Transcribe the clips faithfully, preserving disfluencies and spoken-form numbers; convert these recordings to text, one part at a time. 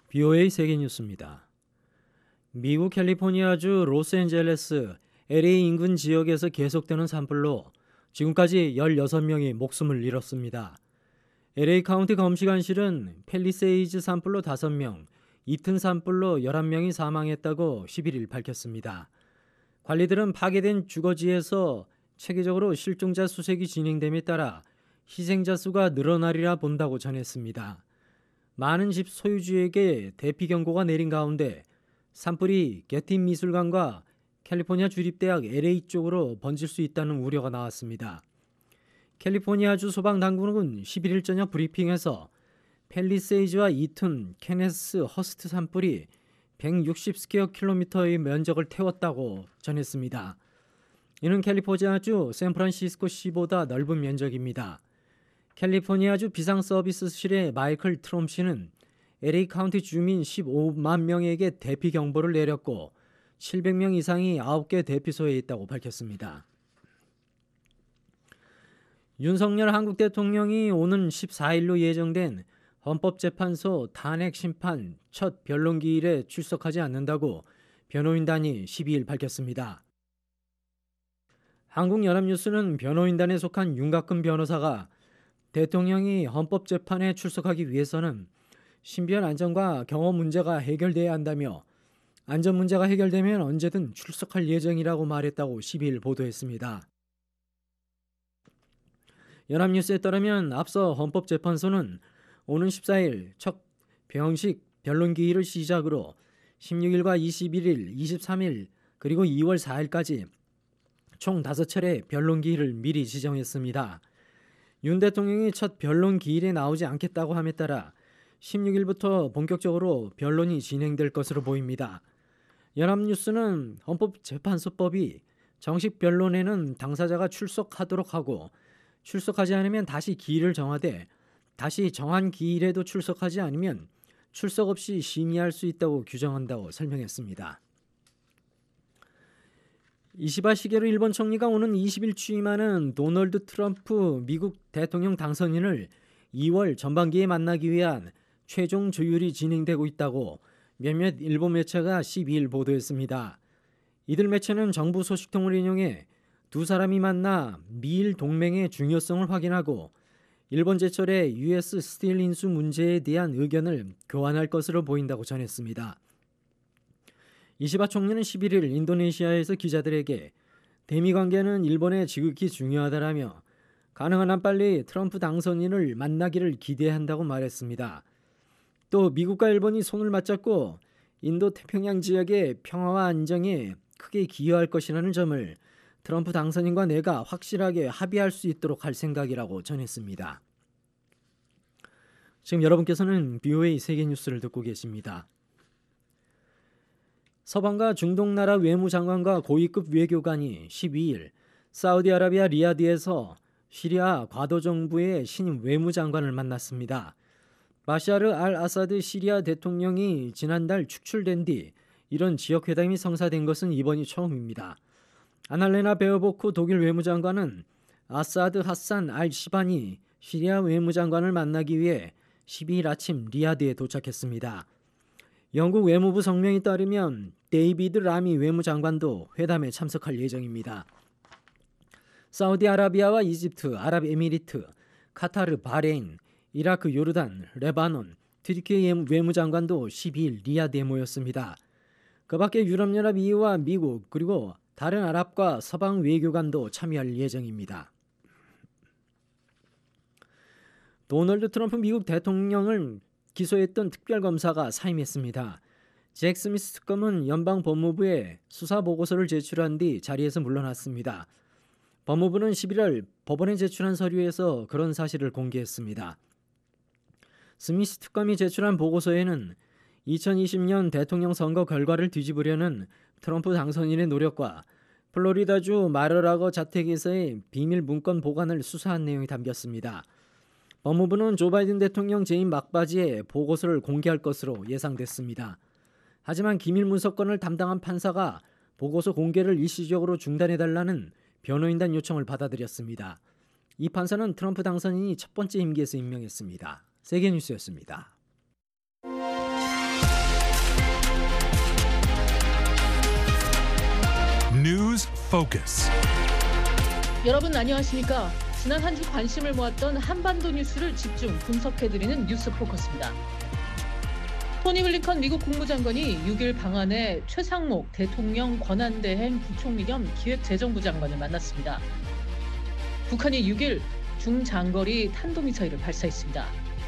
비오에이 세계뉴스입니다. 미국 캘리포니아주 로스앤젤레스 엘에이 인근 지역에서 계속되는 산불로 지금까지 열여섯 명이 목숨을 잃었습니다. 엘에이 카운티 검시관실은 팰리세이즈 산불로 다섯 명, 이튼 산불로 열한 명이 사망했다고 십일 일 밝혔습니다. 관리들은 파괴된 주거지에서 체계적으로 실종자 수색이 진행됨에 따라 희생자 수가 늘어나리라 본다고 전했습니다. 많은 집 소유주에게 대피 경고가 내린 가운데 산불이 게티 미술관과 캘리포니아 주립대학 엘에이 쪽으로 번질 수 있다는 우려가 나왔습니다. 캘리포니아주 소방당국은 십일 일 저녁 브리핑에서 팰리세이즈와 이튼, 케네스, 허스트 산불이 백육십 스퀘어 킬로미터의 면적을 태웠다고 전했습니다. 이는 캘리포니아주 샌프란시스코시보다 넓은 면적입니다. 캘리포니아주 비상서비스실의 마이클 트롬 씨는 엘에이 카운티 주민 십오만 명에게 대피 경보를 내렸고 칠백 명 이상이 아홉 개 대피소에 있다고 밝혔습니다. 윤석열 한국 대통령이 오는 십사 일로 예정된 헌법재판소 탄핵 심판 첫 변론기일에 출석하지 않는다고 변호인단이 십이 일 밝혔습니다. 한국연합뉴스는 변호인단에 속한 윤곽근 변호사가 대통령이 헌법재판에 출석하기 위해서는 신변 안전과 경호 문제가 해결돼야 한다며 안전 문제가 해결되면 언제든 출석할 예정이라고 말했다고 십이 일 보도했습니다. 연합뉴스에 따르면 앞서 헌법재판소는 오는 십사 일 첫 병식 변론기일을 시작으로 십육 일과 이십일 일, 이십삼 일 그리고 이월 사 일까지 총 다섯 차례 변론기일을 미리 지정했습니다. 윤 대통령이 첫 변론기일에 나오지 않겠다고 함에 따라 십육 일부터 본격적으로 변론이 진행될 것으로 보입니다. 연합뉴스는 헌법재판소법이 정식 변론에는 당사자가 출석하도록 하고 출석하지 않으면 다시 기일을 정하되 다시 정한 기일에도 출석하지 않으면 출석 없이 심의할 수 있다고 규정한다고 설명했습니다. 이시바 시게루 일본 총리가 오는 이십 일 취임하는 도널드 트럼프 미국 대통령 당선인을 이월 전반기에 만나기 위한 최종 조율이 진행되고 있다고 몇몇 일본 매체가 십이 일 보도했습니다. 이들 매체는 정부 소식통을 인용해 두 사람이 만나 미일 동맹의 중요성을 확인하고 일본 제철의 유에스 스틸 인수 문제에 대한 의견을 교환할 것으로 보인다고 전했습니다. 이시바 총리는 십일 일 인도네시아에서 기자들에게 대미 관계는 일본에 지극히 중요하다라며 가능한 한 빨리 트럼프 당선인을 만나기를 기대한다고 말했습니다. 또 미국과 일본이 손을 맞잡고 인도 태평양 지역의 평화와 안정에 크게 기여할 것이라는 점을 트럼프 당선인과 내가 확실하게 합의할 수 있도록 할 생각이라고 전했습니다. 지금 여러분께서는 비오에이 세계뉴스를 듣고 계십니다. 서방과 중동 나라 외무장관과 고위급 외교관이 십이 일 사우디아라비아 리야드에서 시리아 과도 정부의 신임 외무장관을 만났습니다. 바샤르 알 아사드 시리아 대통령이 지난달 축출된 뒤 이런 지역회담이 성사된 것은 이번이 처음입니다. 아날레나 베어보크 독일 외무장관은 아사드 하산 알 시반이 시리아 외무장관을 만나기 위해 십이 일 아침 리야드에 도착했습니다. 영국 외무부 성명에 따르면 데이비드 라미 외무장관도 회담에 참석할 예정입니다. 사우디아라비아와 이집트, 아랍에미리트, 카타르, 바레인, 이라크, 요르단, 레바논, 튀르키예 외무장관도 십이 일 리야드에 모였습니다. 그 밖에 유럽연합 이유와 미국 그리고 다른 아랍과 서방 외교관도 참여할 예정입니다. 도널드 트럼프 미국 대통령을 기소했던 특별검사가 사임했습니다. 잭 스미스 특검은 연방법무부에 수사보고서를 제출한 뒤 자리에서 물러났습니다. 법무부는 십일 월 법원에 제출한 서류에서 그런 사실을 공개했습니다. 스미스 특검이 제출한 보고서에는 이천이십 년 대통령 선거 결과를 뒤집으려는 트럼프 당선인의 노력과 플로리다주 마르라거 자택에서의 비밀 문건 보관을 수사한 내용이 담겼습니다. 법무부는 조 바이든 대통령 재임 막바지에 보고서를 공개할 것으로 예상됐습니다. 하지만 기밀 문서권을 담당한 판사가 보고서 공개를 일시적으로 중단해달라는 변호인단 요청을 받아들였습니다. 이 판사는 트럼프 당선인이 첫 번째 임기에서 임명했습니다. 세계뉴스였습니다. News Focus. 여러분 안녕하십니까? 지난 한 주 관심을 모았던 한반도 뉴스를 집중 분석해드리는 뉴스 포커스입니다. 토니 블링컨 미국 국무장관이 육 일 방한해 최상목 대통령 권한대행 부총리 겸 기획재정부 장관을 만났습니다. 북한이 육 일 중장거리 탄도미사일을 발사했습니다.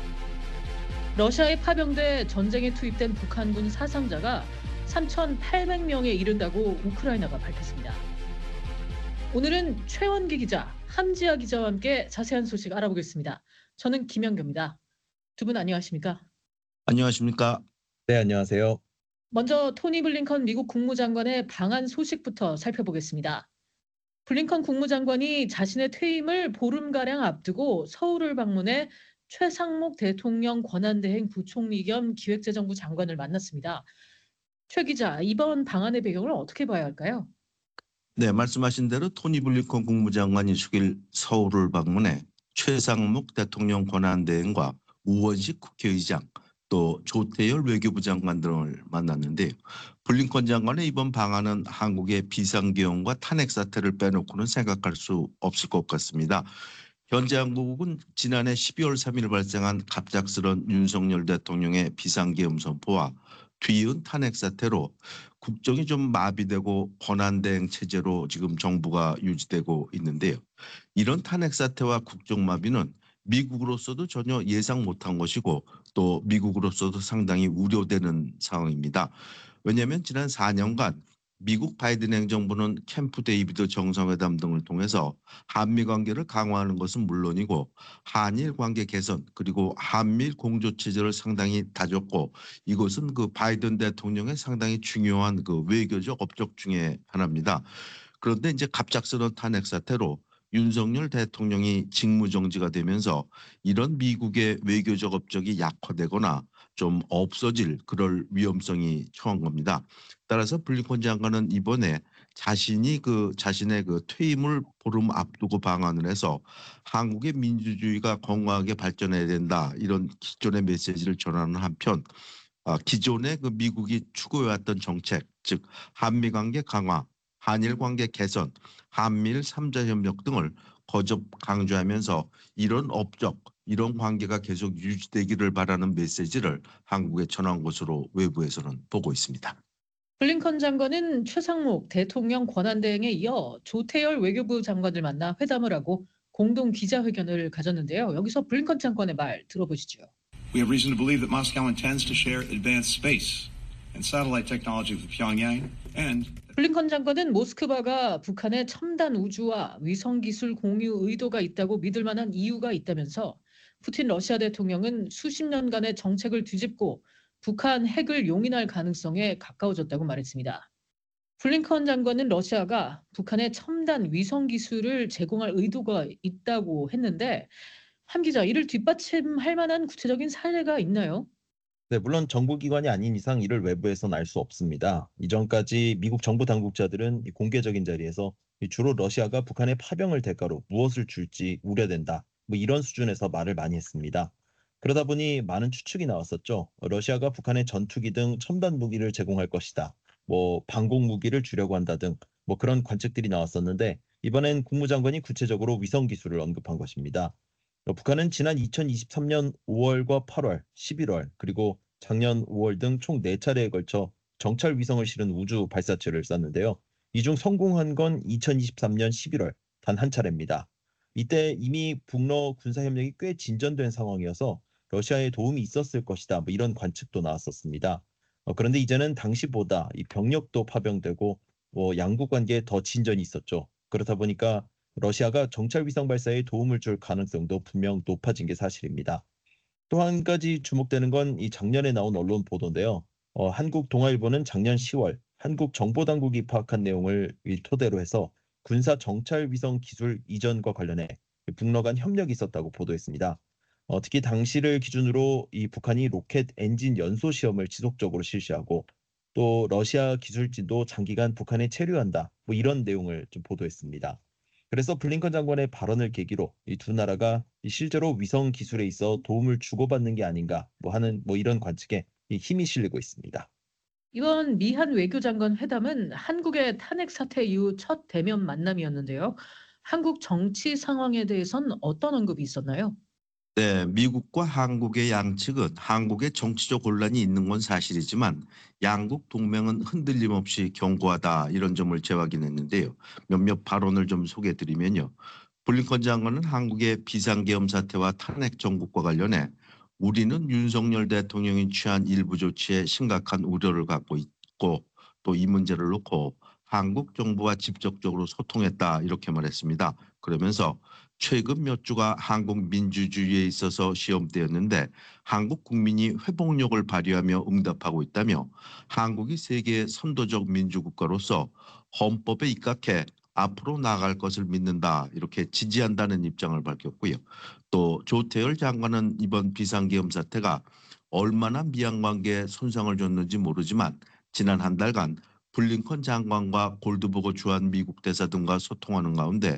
러시아에 파병돼 전쟁에 투입된 북한군 사상자가 삼천팔백 명에 이른다고 우크라이나가 밝혔습니다. 오늘은 최원기 기자, 함지아 기자와 함께 자세한 소식 알아보겠습니다. 저는 김연경입니다. 두 분 안녕하십니까? 안녕하십니까? 네, 안녕하세요. 먼저 토니 블링컨 미국 국무장관의 방한 소식부터 살펴보겠습니다. 블링컨 국무장관이 자신의 퇴임을 보름가량 앞두고 서울을 방문해 최상목 대통령 권한대행 부총리 겸 기획재정부 장관을 만났습니다. 최 기자, 이번 방한의 배경을 어떻게 봐야 할까요? 네, 말씀하신 대로 토니 블링컨 국무장관이 숙일 서울을 방문해 최상목 대통령 권한대행과 우원식 국회의장 또 조태열 외교부 장관 등을 만났는데요. 블링컨 장관의 이번 방한은 한국의 비상계엄과 탄핵 사태를 빼놓고는 생각할 수 없을 것 같습니다. 현재 한국은 지난해 십이월 삼일 발생한 갑작스런 윤석열 대통령의 비상계엄 선포와 뒤이은 탄핵 사태로 국정이 좀 마비되고 권한대행 체제로 지금 정부가 유지되고 있는데요. 이런 탄핵 사태와 국정 마비는 미국으로서도 전혀 예상 못한 것이고 또 미국으로서도 상당히 우려되는 상황입니다. 왜냐하면 지난 사 년간 미국 바이든 행정부는 캠프 데이비드 정상회담 등을 통해서 한미 관계를 강화하는 것은 물론이고 한일 관계 개선 그리고 한미일 공조 체제를 상당히 다졌고 이것은 그 바이든 대통령의 상당히 중요한 그 외교적 업적 중에 하나입니다. 그런데 이제 갑작스러운 탄핵 사태로 윤석열 대통령이 직무정지가 되면서 이런 미국의 외교적 업적이 약화되거나 좀 없어질 그럴 위험성이 처한 겁니다. 따라서 블링컨 장관은 이번에 자신이 그 자신의 그 퇴임을 보름 앞두고 방한을 해서 한국의 민주주의가 건강하게 발전해야 된다 이런 기존의 메시지를 전하는 한편 아, 기존의 그 미국이 추구해왔던 정책, 즉 한미 관계 강화, 한일 관계 개선, 한미일 삼자 협력 등을 거듭 강조하면서 이런 업적, 이런 관계가 계속 유지되기를 바라는 메시지를 한국에 전한 것으로 외부에서는 보고 있습니다. 블링컨 장관은 최상목 대통령 권한대행에 이어 조태열 외교부 장관을 만나 회담을 하고 공동 기자회견을 가졌는데요. 여기서 블링컨 장관의 말 들어보시죠. We have reason to believe that Moscow intends to share advanced space and satellite technology with Pyongyang and 블링컨 장관은 모스크바가 북한의 첨단 우주와 위성 기술 공유 의도가 있다고 믿을 만한 이유가 있다면서 푸틴 러시아 대통령은 수십 년간의 정책을 뒤집고 북한 핵을 용인할 가능성에 가까워졌다고 말했습니다. 블링컨 장관은 러시아가 북한의 첨단 위성 기술을 제공할 의도가 있다고 했는데 함 기자, 이를 뒷받침할 만한 구체적인 사례가 있나요? 네, 물론 정부기관이 아닌 이상 이를 외부에서는 알 수 없습니다. 이전까지 미국 정부 당국자들은 이 공개적인 자리에서 이 주로 러시아가 북한의 파병을 대가로 무엇을 줄지 우려된다. 뭐 이런 수준에서 말을 많이 했습니다. 그러다 보니 많은 추측이 나왔었죠. 러시아가 북한의 전투기 등 첨단 무기를 제공할 것이다. 뭐 방공 무기를 주려고 한다 등 뭐 그런 관측들이 나왔었는데 이번엔 국무장관이 구체적으로 위성 기술을 언급한 것입니다. 어, 북한은 지난 이천이십삼 년 오월과 팔월, 십일월 그리고 작년 오월 등 총 네 차례에 걸쳐 정찰 위성을 실은 우주 발사체를 쐈는데요. 이 중 성공한 건 이천이십삼 년 십일월 단 한 차례입니다. 이때 이미 북러 군사협력이 꽤 진전된 상황이어서 러시아에 도움이 있었을 것이다. 뭐 이런 관측도 나왔었습니다. 어, 그런데 이제는 당시보다 이 병력도 파병되고 뭐 양국 관계에 더 진전이 있었죠. 그렇다 보니까 러시아가 정찰 위성 발사에 도움을 줄 가능성도 분명 높아진 게 사실입니다. 또 한 가지 주목되는 건 이 작년에 나온 언론 보도인데요. 어, 한국 동아일보는 작년 시월 한국 정보당국이 파악한 내용을 토대로 해서 군사 정찰 위성 기술 이전과 관련해 북러 간 협력이 있었다고 보도했습니다. 어, 특히 당시를 기준으로 이 북한이 로켓 엔진 연소 시험을 지속적으로 실시하고 또 러시아 기술진도 장기간 북한에 체류한다. 뭐 이런 내용을 좀 보도했습니다. 그래서 블링컨 장관의 발언을 계기로 이 두 나라가 실제로 위성 기술에 있어 도움을 주고받는 게 아닌가 뭐 하는 뭐 이런 관측에 힘이 실리고 있습니다. 이번 미한 외교장관 회담은 한국의 탄핵 사태 이후 첫 대면 만남이었는데요. 한국 정치 상황에 대해선 어떤 언급이 있었나요? 네, 미국과 한국의 양측은 한국의 정치적 혼란이 있는 건 사실이지만 양국 동맹은 흔들림 없이 견고하다 이런 점을 재확인했는데요. 몇몇 발언을 좀 소개해 드리면요. 블링컨 장관은 한국의 비상계엄 사태와 탄핵 정국과 관련해 우리는 윤석열 대통령이 취한 일부 조치에 심각한 우려를 갖고 있고 또 이 문제를 놓고 한국 정부와 직접적으로 소통했다 이렇게 말했습니다. 그러면서 최근 몇 주가 한국 민주주의에 있어서 시험대였는데 한국 국민이 회복력을 발휘하며 응답하고 있다며 한국이 세계의 선도적 민주국가로서 헌법에 입각해 앞으로 나아갈 것을 믿는다 이렇게 지지한다는 입장을 밝혔고요. 또 조태열 장관은 이번 비상계엄 사태가 얼마나 미얀관계에 손상을 줬는지 모르지만 지난 한 달간 블링컨 장관과 골드버거 주한 미국 대사 등과 소통하는 가운데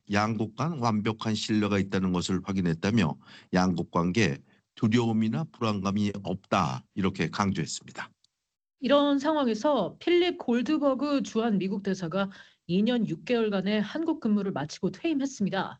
양국 간 완벽한 신뢰가 있다는 것을 확인했다며 양국 관계에 두려움이나 불안감이 없다 이렇게 강조했습니다. 이런 상황에서 필립 골드버그 주한 미국 대사가 이 년 육 개월간의 한국 근무를 마치고 퇴임했습니다.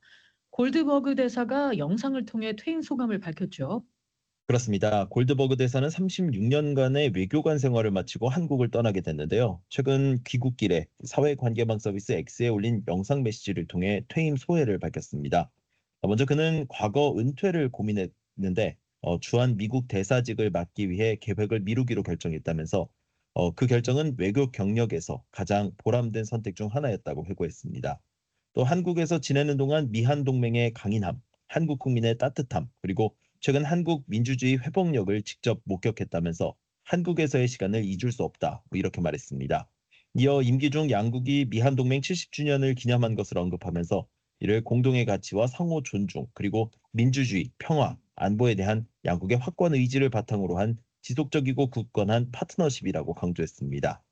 골드버그 대사가 영상을 통해 퇴임 소감을 밝혔죠. 그렇습니다. 골드버그 대사는 삼십육 년간의 외교관 생활을 마치고 한국을 떠나게 됐는데요. 최근 귀국길에 사회관계망 서비스 X에 올린 영상 메시지를 통해 퇴임 소회를 밝혔습니다. 어, 먼저 그는 과거 은퇴를 고민했는데 어, 주한 미국 대사직을 맡기 위해 계획을 미루기로 결정했다면서 어, 그 결정은 외교 경력에서 가장 보람된 선택 중 하나였다고 회고했습니다. 또 한국에서 지내는 동안 미한 동맹의 강인함, 한국 국민의 따뜻함, 그리고 최근 한국 민주주의 회복력을 직접 목격했다면서 한국에서의 시간을 잊을 수 없다, 뭐 이렇게 말했습니다. 이어 임기 중 양국이 미한 동맹 칠십 주년을 기념한 것을 언급하면서 이를 공동의 가치와 상호 존중, 그리고 민주주의, 평화, 안보에 대한 양국의 확고한 의지를 바탕으로 한 지속적이고 굳건한 파트너십이라고 강조했습니다.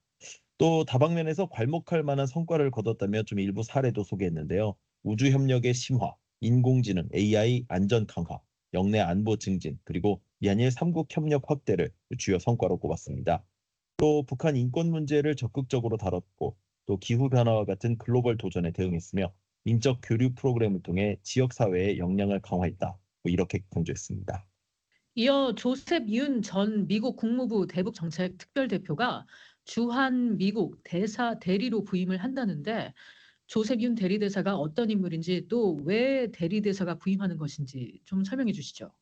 또 다방면에서 괄목할 만한 성과를 거뒀다며 좀 일부 사례도 소개했는데요. 우주 협력의 심화, 인공지능, 에이아이 안전 강화, 영내 안보 증진, 그리고 미한일 삼국 협력 확대를 주요 성과로 꼽았습니다. 또 북한 인권 문제를 적극적으로 다뤘고 또 기후 변화와 같은 글로벌 도전에 대응했으며 인적 교류 프로그램을 통해 지역 사회의 역량을 강화했다. 뭐 이렇게 강조했습니다. 이어 조셉 윤 전 미국 국무부 대북정책 특별대표가 주한 미국 대사 대리로 부임을 한다는데 조셉 윤 대리대사가 어떤 인물인지 또 왜 대리대사가 부임하는 것인지 좀 설명해 주시죠.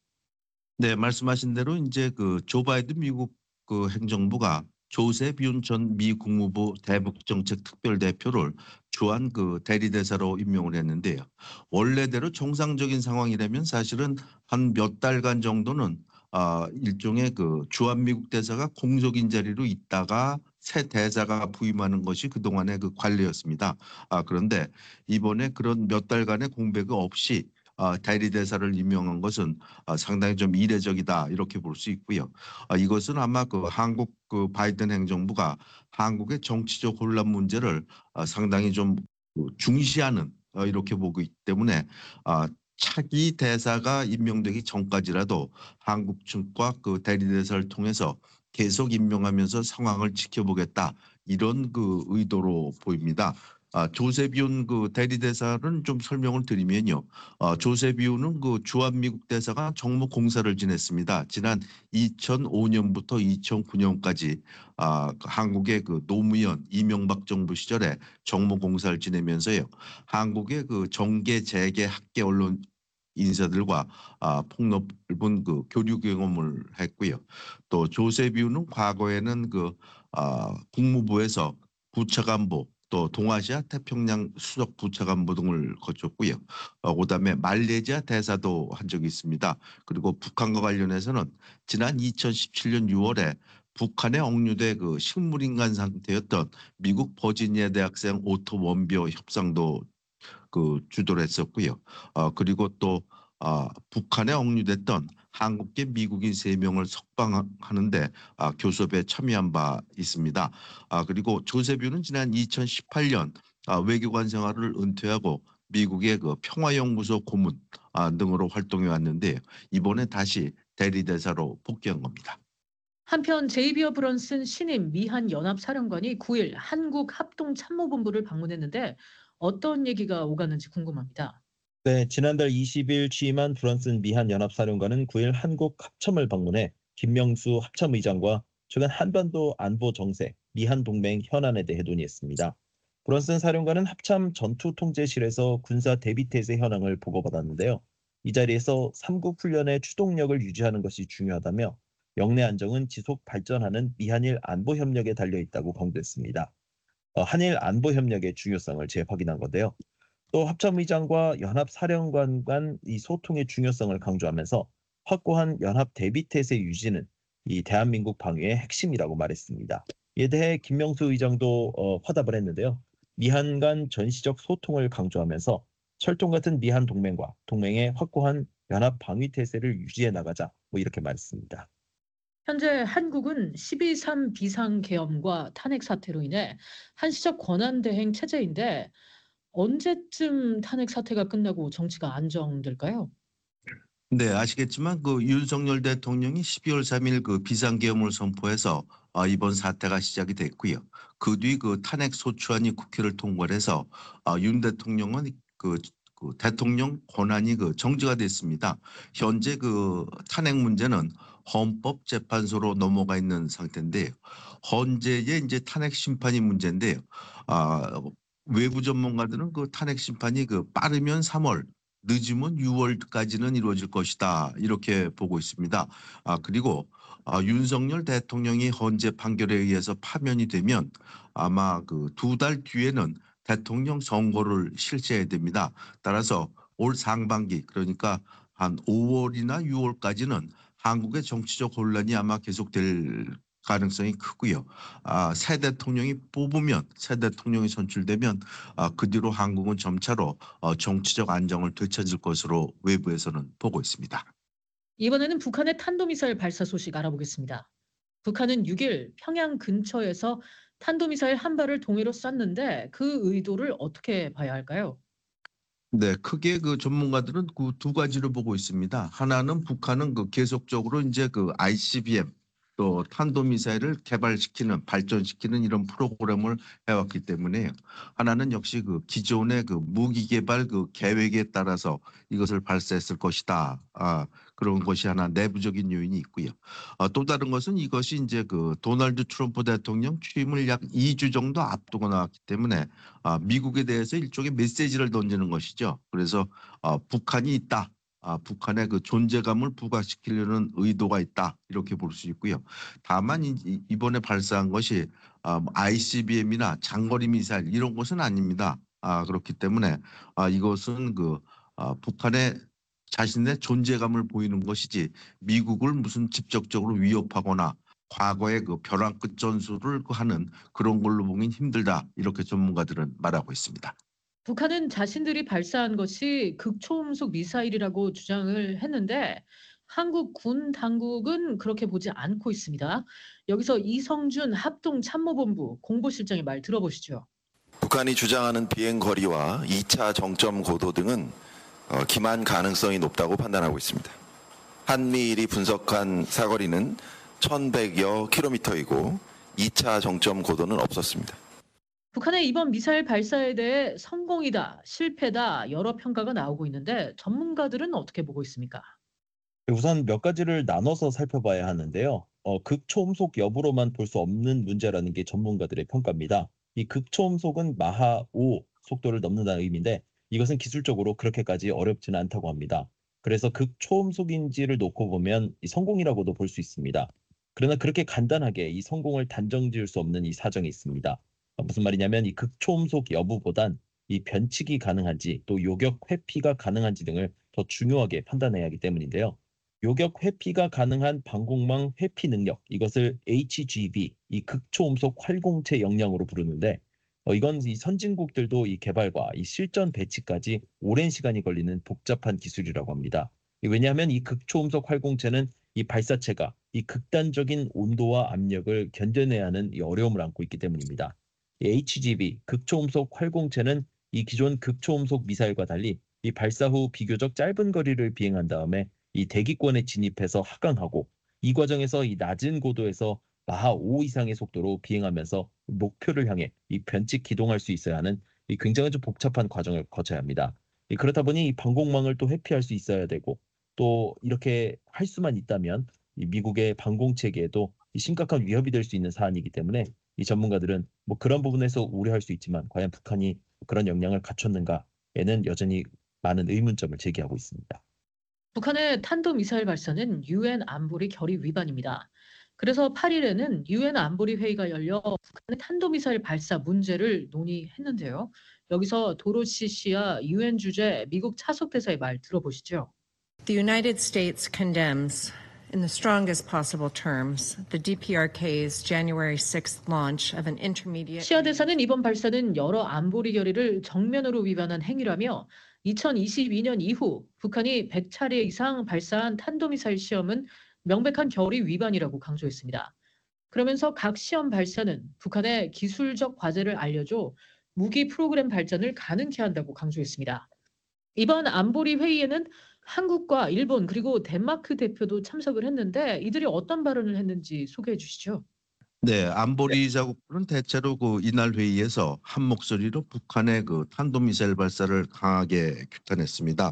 네, 말씀하신 대로 이제 그 조 바이든 미국 그 행정부가 조셉 윤 전 미 국무부 대북정책 특별대표를 주한 그 대리대사로 임명을 했는데요. 원래대로 정상적인 상황이라면 사실은 한 몇 달간 정도는 아 일종의 그 주한 미국 대사가 공석인 자리로 있다가 새 대사가 부임하는 것이 그동안의 그 관례였습니다. 아 그런데 이번에 그런 몇 달간의 공백이 없이 아, 대리대사를 임명한 것은 아, 상당히 좀 이례적이다 이렇게 볼 수 있고요. 아, 이것은 아마 그 한국 그 바이든 행정부가 한국의 정치적 혼란 문제를 아, 상당히 좀 그 중시하는 어, 이렇게 보고 있기 때문에 아, 차기 대사가 임명되기 전까지라도 한국 측과 그 대리대사를 통해서 계속 임명하면서 상황을 지켜보겠다 이런 그 의도로 보입니다. 아, 조세비온 그 대리대사는 좀 설명을 드리면요. 어, 조세비오는 그 주한미국 대사가 정무 공사를 지냈습니다. 지난 이천오 년부터 이천구 년까지 아, 그 한국의 그 노무현 이명박 정부 시절에 정무 공사를 지내면서요. 한국의 그 정계 재계 학계 언론 인사들과 아, 폭넓은 그 교류 경험을 했고요. 또 조세비오는 과거에는 그 아, 국무부에서 부차관보 또 동아시아 태평양 수석 부차관보 등을 거쳤고요. 어, 그다음에 말레이시아 대사도 한 적이 있습니다. 그리고 북한과 관련해서는 지난 이천십칠 년 유월에 북한에 억류돼 그 식물인간 상태였던 미국 버지니아 대학생 오토 원비어 협상도 그 주도를 했었고요. 어, 그리고 또 아, 북한에 억류됐던 한국계 미국인 세 명을 석방하는데 아, 교섭에 참여한 바 있습니다. 아, 그리고 조세뷰는 지난 이천십팔 년 아, 외교관 생활을 은퇴하고 미국의 그 평화연구소 고문 아, 등으로 활동해 왔는데 이번에 다시 대리대사로 복귀한 겁니다. 한편 제이비어 브런슨 신임 미한 연합사령관이 구 일 한국 합동참모본부를 방문했는데 어떤 얘기가 오갔는지 궁금합니다. 네, 지난달 이십 일 취임한 브런슨 미한 연합사령관은 구 일 한국 합참을 방문해 김명수 합참의장과 최근 한반도 안보 정세, 미한 동맹 현안에 대해 논의했습니다. 브런슨 사령관은 합참 전투통제실에서 군사 대비태세 현황을 보고받았는데요. 이 자리에서 삼국 훈련의 추동력을 유지하는 것이 중요하다며 영내 안정은 지속 발전하는 미한일 안보 협력에 달려 있다고 강조했습니다. 어, 한일 안보 협력의 중요성을 재확인한 건데요. 또 합참의장과 연합사령관 간 이 소통의 중요성을 강조하면서 확고한 연합 대비태세 유지는 이 대한민국 방위의 핵심이라고 말했습니다. 이에 대해 김명수 의장도 어, 화답을 했는데요. 미한 간 전시적 소통을 강조하면서 철동 같은 미한 동맹과 동맹의 확고한 연합 방위 태세를 유지해 나가자 뭐 이렇게 말했습니다. 현재 한국은 십이 삼 비상계엄과 탄핵 사태로 인해 한시적 권한대행 체제인데 언제쯤 탄핵 사태가 끝나고 정치가 안정될까요? 네, 아시겠지만 그 윤석열 대통령이 십이월 삼일 그 비상계엄을 선포해서 어, 이번 사태가 시작이 됐고요. 그 뒤 그 탄핵 소추안이 국회를 통과해서 어, 윤 대통령은 그, 그 대통령 권한이 그 정지가 됐습니다. 현재 그 탄핵 문제는 헌법재판소로 넘어가 있는 상태인데요. 헌재의 이제 탄핵 심판이 문제인데요. 아, 외부 전문가들은 그 탄핵 심판이 그 빠르면 삼월, 늦으면 유월까지는 이루어질 것이다 이렇게 보고 있습니다. 아, 그리고 아, 윤석열 대통령이 헌재 판결에 의해서 파면이 되면 아마 그 두 달 뒤에는 대통령 선거를 실시해야 됩니다. 따라서 올 상반기 그러니까 한 오월이나 유월까지는 한국의 정치적 혼란이 아마 계속될 가능성이 크고요. 아, 새 대통령이 뽑으면 새 대통령이 선출되면 아, 그 뒤로 한국은 점차로 어, 정치적 안정을 되찾을 것으로 외부에서는 보고 있습니다. 이번에는 북한의 탄도미사일 발사 소식 알아보겠습니다. 북한은 육 일 평양 근처에서 탄도미사일 한 발을 동해로 쐈는데 그 의도를 어떻게 봐야 할까요? 네, 크게 그 전문가들은 그 두 가지로 보고 있습니다. 하나는 북한은 그 계속적으로 이제 그 아이씨비엠 또 탄도미사일을 개발시키는 발전시키는 이런 프로그램을 해왔기 때문에요. 하나는 역시 그 기존의 그 무기 개발 그 계획에 따라서 이것을 발사했을 것이다. 아, 그런 것이 하나 내부적인 요인이 있고요. 아, 또 다른 것은 이것이 이제 그 도널드 트럼프 대통령 취임을 약 이 주 정도 앞두고 나왔기 때문에 아, 미국에 대해서 일종의 메시지를 던지는 것이죠. 그래서 아, 북한이 있다. 아, 북한의 그 존재감을 부각시키려는 의도가 있다. 이렇게 볼 수 있고요. 다만 이, 이번에 발사한 것이 아, 아이씨비엠이나 장거리 미사일 이런 것은 아닙니다. 아, 그렇기 때문에 아, 이것은 그 아, 북한의 자신의 존재감을 보이는 것이지 미국을 무슨 직접적으로 위협하거나 과거의 그 벼랑 끝 전술을 하는 그런 걸로 보긴 힘들다. 이렇게 전문가들은 말하고 있습니다. 북한은 자신들이 발사한 것이 극초음속 미사일이라고 주장을 했는데 한국 군 당국은 그렇게 보지 않고 있습니다. 여기서 이성준 합동참모본부 공보실장의 말 들어보시죠. 북한이 주장하는 비행 거리와 이 차 정점 고도 등은 어, 기만 가능성이 높다고 판단하고 있습니다. 한미일이 분석한 사거리는 천백여 킬로미터이고 이 차 정점 고도는 없었습니다. 북한의 이번 미사일 발사에 대해 성공이다, 실패다 여러 평가가 나오고 있는데 전문가들은 어떻게 보고 있습니까? 우선 몇 가지를 나눠서 살펴봐야 하는데요. 어, 극초음속 여부로만 볼 수 없는 문제라는 게 전문가들의 평가입니다. 이 극초음속은 마하 오 속도를 넘는다는 의미인데 이것은 기술적으로 그렇게까지 어렵지는 않다고 합니다. 그래서 극초음속인지를 놓고 보면 이 성공이라고도 볼 수 있습니다. 그러나 그렇게 간단하게 이 성공을 단정 지을 수 없는 이 사정이 있습니다. 어, 무슨 말이냐면 이 극초음속 여부보단 이 변칙이 가능한지 또 요격 회피가 가능한지 등을 더 중요하게 판단해야 하기 때문인데요. 요격 회피가 가능한 방공망 회피 능력, 이것을 에이치지비, 이 극초음속 활공체 역량으로 부르는데 어, 이건 이 선진국들도 이 개발과 이 실전 배치까지 오랜 시간이 걸리는 복잡한 기술이라고 합니다. 왜냐하면 이 극초음속 활공체는 이 발사체가 이 극단적인 온도와 압력을 견뎌내야 하는 이 어려움을 안고 있기 때문입니다. 이 에이치지비, 극초음속 활공체는 이 기존 극초음속 미사일과 달리 이 발사 후 비교적 짧은 거리를 비행한 다음에 이 대기권에 진입해서 하강하고 이 과정에서 이 낮은 고도에서 마하 오 이상의 속도로 비행하면서 목표를 향해 이 변칙 기동할 수 있어야 하는 이 굉장히 좀 복잡한 과정을 거쳐야 합니다. 이 그렇다 보니 이 방공망을 또 회피할 수 있어야 되고 또 이렇게 할 수만 있다면 이 미국의 방공 체계에도 이 심각한 위협이 될 수 있는 사안이기 때문에 이 전문가들은 뭐 그런 부분에서 우려할 수 있지만 과연 북한이 그런 역량을 갖췄는가에는 여전히 많은 의문점을 제기하고 있습니다. 북한의 탄도미사일 발사는 유엔 안보리 결의 위반입니다. 그래서 팔 일에는 유엔 안보리 회의가 열려 북한의 탄도미사일 발사 문제를 논의했는데요. 여기서 도로시 씨와 유엔 주재 미국 차석 대사의 말 들어보시죠. The United States condemns in the strongest possible terms the 디피아르케이's January sixth launch of an intermediate. 시아 대사는 이번 발사는 여러 안보리 결의를 정면으로 위반한 행위라며 이천이십이 년 이후 북한이 백 차례 이상 발사한 탄도미사일 시험은 명백한 결의 위반이라고 강조했습니다. 그러면서 각 시험 발사는 북한의 기술적 과제를 알려줘 무기 프로그램 발전을 가능케 한다고 강조했습니다. 이번 안보리 회의에는 한국과 일본 그리고 덴마크 대표도 참석을 했는데 이들이 어떤 발언을 했는지 소개해 주시죠. 네, 안보리 자국들은 대체로 그 이날 회의에서 한 목소리로 북한의 그 탄도미사일 발사를 강하게 규탄했습니다.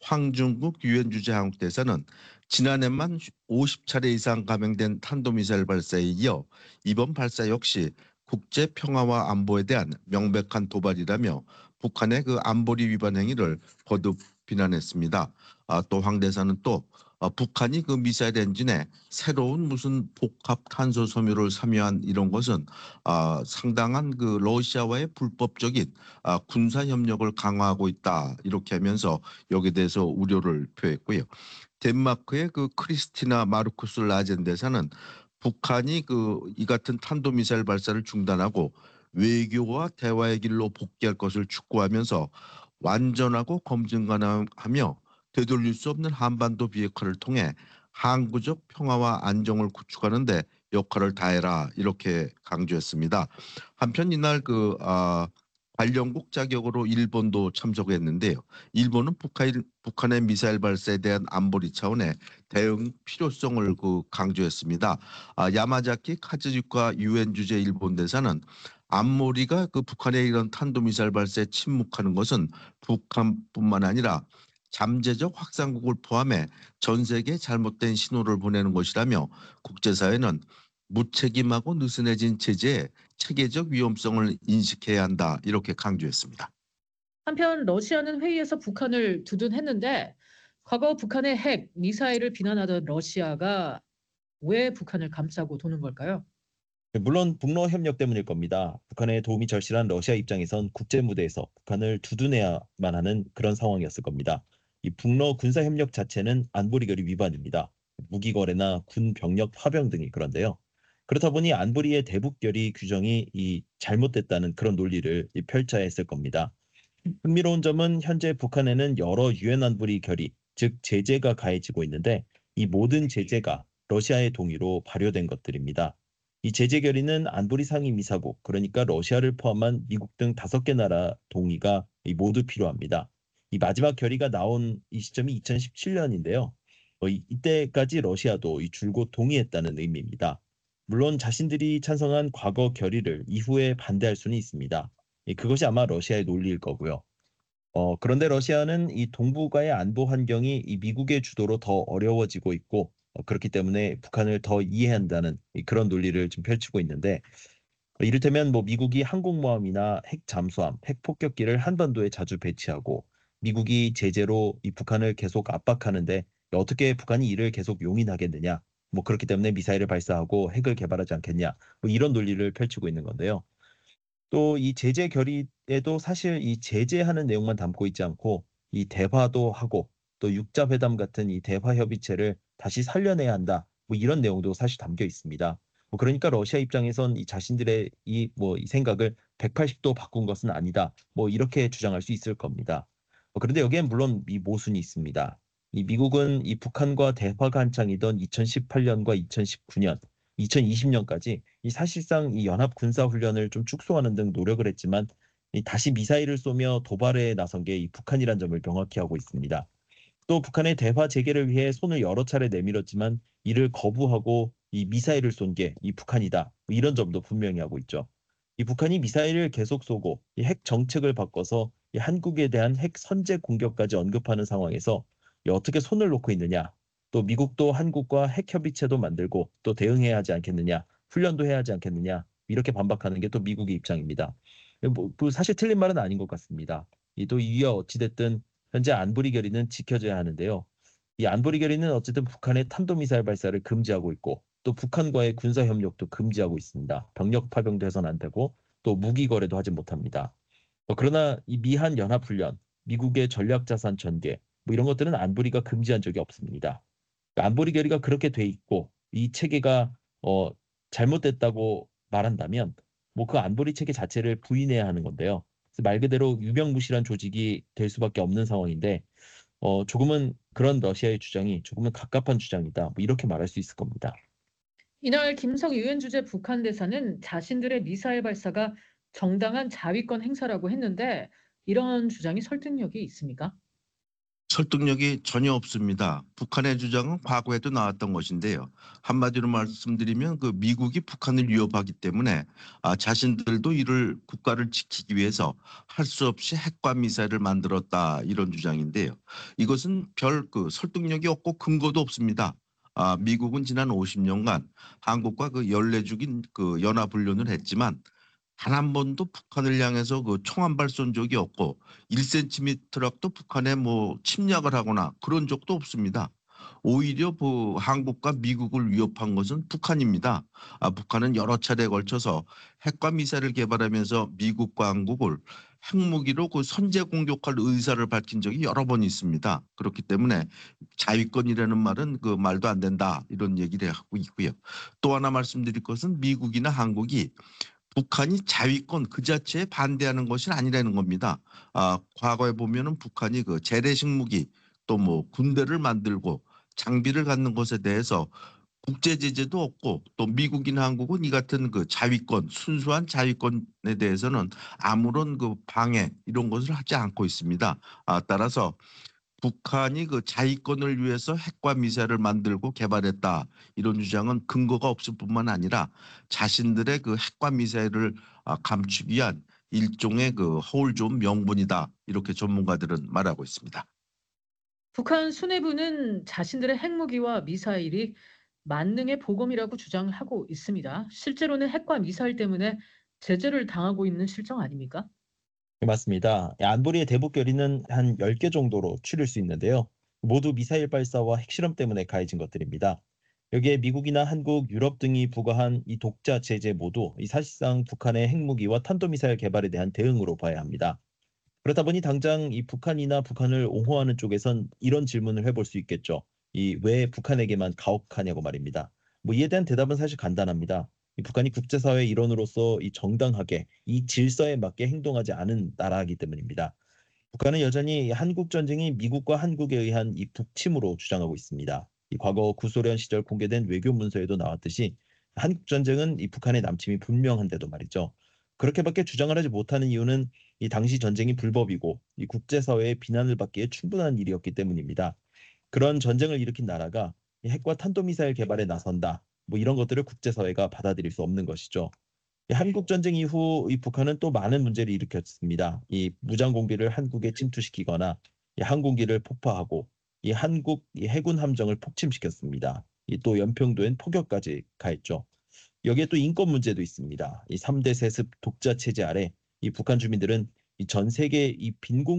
황중국 유엔 주재 한국 대사는 지난해만 오십 차례 이상 감행된 탄도미사일 발사에 이어 이번 발사 역시 국제 평화와 안보에 대한 명백한 도발이라며 북한의 그 안보리 위반 행위를 거듭 비난했습니다. 아, 또 황 대사는 또 어, 북한이 그 미사일 엔진에 새로운 무슨 복합 탄소 섬유를 삼유한 이런 것은 아, 상당한 그 러시아와의 불법적인 아, 군사 협력을 강화하고 있다 이렇게 하면서 여기에 대해서 우려를 표했고요. 덴마크의 그 크리스티나 마르쿠스 라젠 대사는 북한이 그 이 같은 탄도미사일 발사를 중단하고 외교와 대화의 길로 복귀할 것을 촉구하면서 완전하고 검증 가능하며 되돌릴 수 없는 한반도 비핵화를 통해 항구적 평화와 안정을 구축하는 데 역할을 다해라 이렇게 강조했습니다. 한편 이날 그 아, 관련국 자격으로 일본도 참석했는데요. 일본은 북한, 북한의 미사일 발사에 대한 안보리 차원의 대응 필요성을 그 강조했습니다. 아, 야마자키 카즈유카 유엔 주재 일본 대사는 안보리가 그 북한의 이런 탄도미사일 발사에 침묵하는 것은 북한뿐만 아니라 잠재적 확산국을 포함해 전 세계에 잘못된 신호를 보내는 것이라며 국제사회는 무책임하고 느슨해진 제재에 체계적 위험성을 인식해야 한다 이렇게 강조했습니다. 한편 러시아는 회의에서 북한을 두둔했는데 과거 북한의 핵, 미사일을 비난하던 러시아가 왜 북한을 감싸고 도는 걸까요? 물론 북러 협력 때문일 겁니다. 북한의 도움이 절실한 러시아 입장에선 국제 무대에서 북한을 두둔해야만 하는 그런 상황이었을 겁니다. 이 북러 군사 협력 자체는 안보리 결의 위반입니다. 무기 거래나 군 병력 파병 등이 그런데요. 그렇다 보니 안보리의 대북 결의 규정이 이 잘못됐다는 그런 논리를 펼쳐야 했을 겁니다. 흥미로운 점은 현재 북한에는 여러 유엔 안보리 결의, 즉 제재가 가해지고 있는데 이 모든 제재가 러시아의 동의로 발효된 것들입니다. 이 제재 결의는 안보리 상임이사국, 그러니까 러시아를 포함한 미국 등 다섯 개 나라 동의가 모두 필요합니다. 이 마지막 결의가 나온 이 시점이 이천십칠 년인데요. 어, 이, 이때까지 러시아도 이 줄곧 동의했다는 의미입니다. 물론 자신들이 찬성한 과거 결의를 이후에 반대할 수는 있습니다. 예, 그것이 아마 러시아의 논리일 거고요. 어, 그런데 러시아는 이 동북아의 안보 환경이 이 미국의 주도로 더 어려워지고 있고 어, 그렇기 때문에 북한을 더 이해한다는 이 그런 논리를 좀 펼치고 있는데 어, 이를테면 뭐 미국이 항공모함이나 핵 잠수함, 핵 폭격기를 한반도에 자주 배치하고 미국이 제재로 이 북한을 계속 압박하는데 어떻게 북한이 이를 계속 용인하겠느냐? 뭐 그렇기 때문에 미사일을 발사하고 핵을 개발하지 않겠냐? 뭐 이런 논리를 펼치고 있는 건데요. 또 이 제재 결의에도 사실 이 제재하는 내용만 담고 있지 않고 이 대화도 하고 또 육자 회담 같은 이 대화 협의체를 다시 살려내야 한다. 뭐 이런 내용도 사실 담겨 있습니다. 뭐 그러니까 러시아 입장에선 이 자신들의 이 뭐 이 생각을 백팔십 도 바꾼 것은 아니다. 뭐 이렇게 주장할 수 있을 겁니다. 뭐 그런데 여기엔 물론 이 모순이 있습니다. 이 미국은 이 북한과 대화가 한창이던 이천십팔 년과 이천십구 년, 이천이십 년까지 이 사실상 이 연합 군사 훈련을 좀 축소하는 등 노력을 했지만 이 다시 미사일을 쏘며 도발에 나선 게 이 북한이란 점을 명확히 하고 있습니다. 또 북한의 대화 재개를 위해 손을 여러 차례 내밀었지만 이를 거부하고 이 미사일을 쏜 게 이 북한이다. 뭐 이런 점도 분명히 하고 있죠. 이 북한이 미사일을 계속 쏘고 이 핵 정책을 바꿔서 이 한국에 대한 핵 선제 공격까지 언급하는 상황에서 이 어떻게 손을 놓고 있느냐. 또 미국도 한국과 핵 협의체도 만들고 또 대응해야 하지 않겠느냐. 훈련도 해야 하지 않겠느냐. 이렇게 반박하는 게 또 미국의 입장입니다. 뭐, 뭐 사실 틀린 말은 아닌 것 같습니다. 이 또 이와 어찌됐든 현재 안보리 결의는 지켜져야 하는데요. 이 안보리 결의는 어쨌든 북한의 탄도미사일 발사를 금지하고 있고 또 북한과의 군사 협력도 금지하고 있습니다. 병력 파병도 해서는 안 되고 또 무기 거래도 하지 못합니다. 어, 그러나 이 미한 연합훈련, 미국의 전략자산 전개 뭐 이런 것들은 안보리가 금지한 적이 없습니다. 그러니까 안보리 결의가 그렇게 돼 있고 이 체계가 어, 잘못됐다고 말한다면 뭐 그 안보리 체계 자체를 부인해야 하는 건데요. 그래서 말 그대로 유명무실한 조직이 될 수밖에 없는 상황인데 어, 조금은 그런 러시아의 주장이 조금은 갑갑한 주장이다. 뭐 이렇게 말할 수 있을 겁니다. 이날 김석 유엔 주재 북한 대사는 자신들의 미사일 발사가 정당한 자위권 행사라고 했는데 이런 주장이 설득력이 있습니까? 설득력이 전혀 없습니다. 북한의 주장은 과거에도 나왔던 것인데요. 한마디로 말씀드리면 그 미국이 북한을 위협하기 때문에 아, 자신들도 이를 국가를 지키기 위해서 할 수 없이 핵과 미사일을 만들었다 이런 주장인데요. 이것은 별 그 설득력이 없고 근거도 없습니다. 아, 미국은 지난 오십 년간 한국과 그 연례적인 그 연합훈련을 했지만 단 한 번도 북한을 향해서 그 총 한 발 쏜 적이 없고 일 센티미터라도 북한에 뭐 침략을 하거나 그런 적도 없습니다. 오히려 그 한국과 미국을 위협한 것은 북한입니다. 아, 북한은 여러 차례에 걸쳐서 핵과 미사일을 개발하면서 미국과 한국을 핵무기로 그 선제 공격할 의사를 밝힌 적이 여러 번 있습니다. 그렇기 때문에 자위권이라는 말은 그 말도 안 된다 이런 얘기를 하고 있고요. 또 하나 말씀드릴 것은 미국이나 한국이 북한이 자위권 그 자체에 반대하는 것이 아니라는 겁니다. 아, 과거에 보면은 북한이 그 재래식 무기 또 뭐 군대를 만들고 장비를 갖는 것에 대해서 국제 제재도 없고 또 미국이나 한국은 이 같은 그 자위권 순수한 자위권에 대해서는 아무런 그 방해 이런 것을 하지 않고 있습니다. 아, 따라서 북한이 그 자위권을 위해서 핵과 미사일을 만들고 개발했다 이런 주장은 근거가 없을 뿐만 아니라 자신들의 그 핵과 미사일을 아, 감추기 위한 일종의 그 허울 좋은 명분이다 이렇게 전문가들은 말하고 있습니다. 북한 수뇌부는 자신들의 핵무기와 미사일이 만능의 보검이라고 주장을 하고 있습니다. 실제로는 핵과 미사일 때문에 제재를 당하고 있는 실정 아닙니까? 네, 맞습니다. 안보리의 대북 결의는 한 열 개 정도로 추릴 수 있는데요. 모두 미사일 발사와 핵실험 때문에 가해진 것들입니다. 여기에 미국이나 한국, 유럽 등이 부과한 이 독자 제재 모두 이 사실상 북한의 핵무기와 탄도미사일 개발에 대한 대응으로 봐야 합니다. 그렇다 보니 당장 이 북한이나 북한을 옹호하는 쪽에선 이런 질문을 해볼 수 있겠죠. 이 왜 북한에게만 가혹하냐고 말입니다. 뭐 이에 대한 대답은 사실 간단합니다. 이 북한이 국제사회의 일원으로서 이 정당하게 이 질서에 맞게 행동하지 않은 나라이기 때문입니다. 북한은 여전히 한국 전쟁이 미국과 한국에 의한 이 북침으로 주장하고 있습니다. 이 과거 구소련 시절 공개된 외교 문서에도 나왔듯이 한국 전쟁은 이 북한의 남침이 분명한데도 말이죠. 그렇게밖에 주장을 하지 못하는 이유는 이 당시 전쟁이 불법이고 이 국제사회의 비난을 받기에 충분한 일이었기 때문입니다. 그런 전쟁을 일으킨 나라가 이 핵과 탄도미사일 개발에 나선다. 뭐 이런 것들을 국제사회가 받아들일 수 없는 것이죠. 이 한국 전쟁 이후 이 북한은 또 많은 문제를 일으켰습니다. 이 무장 공비를 한국에 침투시키거나 이 항공기를 폭파하고 이 한국 이 해군 함정을 폭침시켰습니다. 이 또 연평도엔 포격까지 가했죠. 여기에 또 인권 문제도 있습니다. 이 삼 대 세습 독자 체제 아래 이 북한 주민들은 이 전 세계 이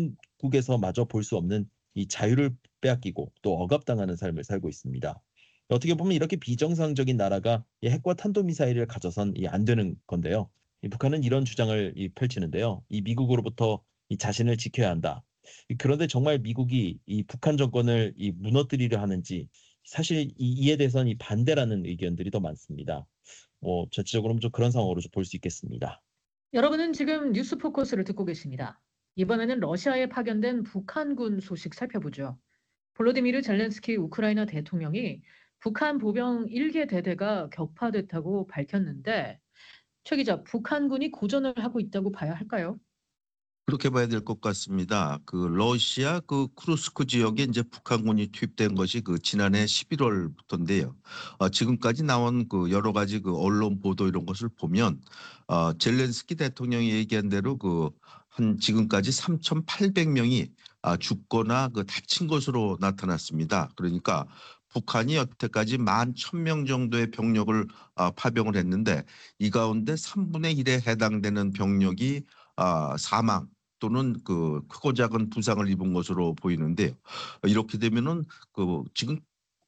빈곤국에서 마저 볼 수 없는 이 자유를 빼앗기고 또 억압당하는 삶을 살고 있습니다. 어떻게 보면 이렇게 비정상적인 나라가 이 핵과 탄도미사일을 가져선 이 안 되는 건데요. 이 북한은 이런 주장을 이 펼치는데요. 이 미국으로부터 이 자신을 지켜야 한다. 이 그런데 정말 미국이 이 북한 정권을 이 무너뜨리려 하는지 사실 이, 이에 대해서는 이 반대라는 의견들이 더 많습니다. 뭐 전체적으로는 좀 그런 상황으로 좀 볼 수 있겠습니다. 여러분은 지금 뉴스 포커스를 듣고 계십니다. 이번에는 러시아에 파견된 북한군 소식 살펴보죠. 볼로디미르 젤렌스키 우크라이나 대통령이 북한 보병 일 개 대대가 격파됐다고 밝혔는데 최 기자, 북한군이 고전을 하고 있다고 봐야 할까요? 그렇게 봐야 될 것 같습니다. 그 러시아 그 쿠르스크 지역에 이제 북한군이 투입된 것이 그 지난해 십일월부터인데요. 어, 지금까지 나온 그 여러 가지 그 언론 보도 이런 것을 보면 어, 젤렌스키 대통령이 얘기한 대로 그 한 지금까지 삼천팔백 명이 아, 죽거나 그 다친 것으로 나타났습니다. 그러니까 북한이 여태까지 만 천 명 정도의 병력을 아, 파병을 했는데 이 가운데 삼분의 일에 해당되는 병력이 아, 사망 또는 그 크고 작은 부상을 입은 것으로 보이는데요. 이렇게 되면은 그 지금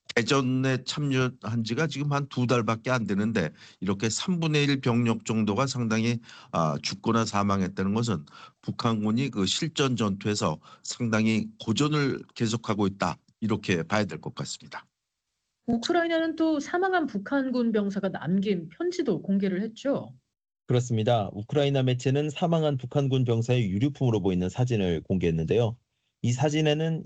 대전에 참여한 지가 지금 한 두 달밖에 안 되는데 이렇게 삼분의 일 병력 정도가 상당히 아, 죽거나 사망했다는 것은 북한군이 그 실전 전투에서 상당히 고전을 계속하고 있다. 이렇게 봐야 될 것 같습니다. 우크라이나는 또 사망한 북한군 병사가 남긴 편지도 공개를 했죠. 그렇습니다. 우크라이나 매체는 사망한 북한군 병사의 유류품으로 보이는 사진을 공개했는데요. 이 사진에는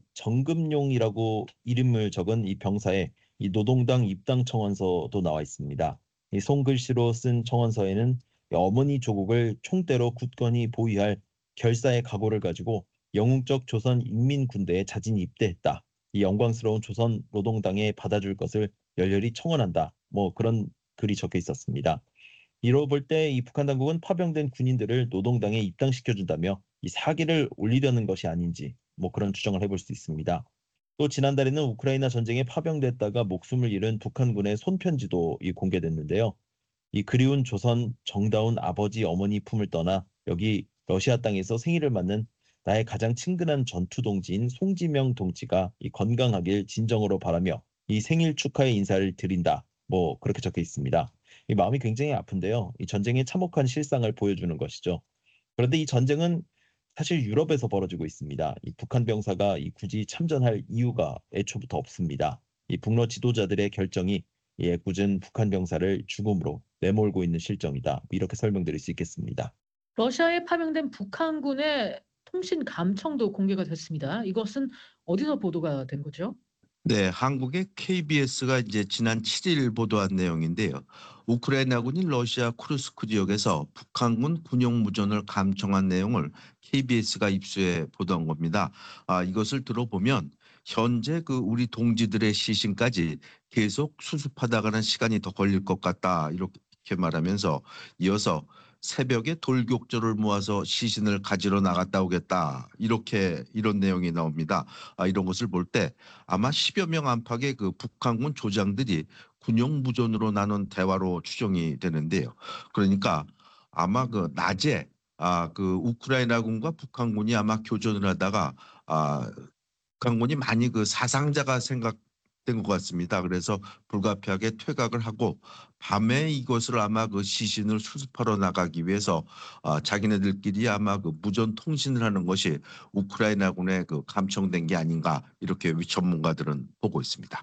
정금용이라고 이름을 적은 이 병사의 이 노동당 입당 청원서도 나와 있습니다. 이 손글씨로 쓴 청원서에는 이 어머니 조국을 총대로 굳건히 보위할 결사의 각오를 가지고 영웅적 조선 인민군대에 자진히 입대했다. 이 영광스러운 조선 노동당에 받아줄 것을 열렬히 청원한다. 뭐 그런 글이 적혀 있었습니다. 이로 볼 때 이 북한 당국은 파병된 군인들을 노동당에 입당시켜준다며 이 사기를 올리려는 것이 아닌지 뭐 그런 추정을 해볼 수 있습니다. 또 지난달에는 우크라이나 전쟁에 파병됐다가 목숨을 잃은 북한군의 손편지도 이 공개됐는데요. 이 그리운 조선 정다운 아버지 어머니 품을 떠나 여기 러시아 땅에서 생일을 맞는 나의 가장 친근한 전투 동지인 송지명 동지가 이 건강하길 진정으로 바라며 이 생일 축하의 인사를 드린다. 뭐 그렇게 적혀 있습니다. 이 마음이 굉장히 아픈데요. 이 전쟁의 참혹한 실상을 보여주는 것이죠. 그런데 이 전쟁은 사실 유럽에서 벌어지고 있습니다. 이 북한 병사가 이 굳이 참전할 이유가 애초부터 없습니다. 이 북러 지도자들의 결정이 이 애꿎은 북한 병사를 죽음으로 내몰고 있는 실정이다. 이렇게 설명드릴 수 있겠습니다. 러시아에 파병된 북한군의 통신 감청도 공개가 됐습니다. 이것은 어디서 보도가 된 거죠? 네, 한국의 케이비에스가 이제 지난 칠 일 보도한 내용인데요. 우크라이나군이 러시아 쿠르스크 지역에서 북한군 군용 무전을 감청한 내용을 케이비에스가 입수해 보도한 겁니다. 아, 이것을 들어보면 현재 그 우리 동지들의 시신까지 계속 수습하다가는 시간이 더 걸릴 것 같다. 이렇게 말하면서 이어서 새벽에 돌격조를 모아서 시신을 가지러 나갔다 오겠다. 이렇게 이런 내용이 나옵니다. 아, 이런 것을 볼 때 아마 십여 명 안팎의 그 북한군 조장들이 군용 무전으로 나눈 대화로 추정이 되는데요. 그러니까 아마 그 낮에 아, 그 우크라이나군과 북한군이 아마 교전을 하다가 아, 북한군이 많이 그 사상자가 생각된 것 같습니다. 그래서 불가피하게 퇴각을 하고 밤에 이것을 아마 그 시신을 수습하러 나가기 위해서 아, 자기네들끼리 아마 그 무전 통신을 하는 것이 우크라이나군에 그 감청된 게 아닌가 이렇게 전문가들은 보고 있습니다.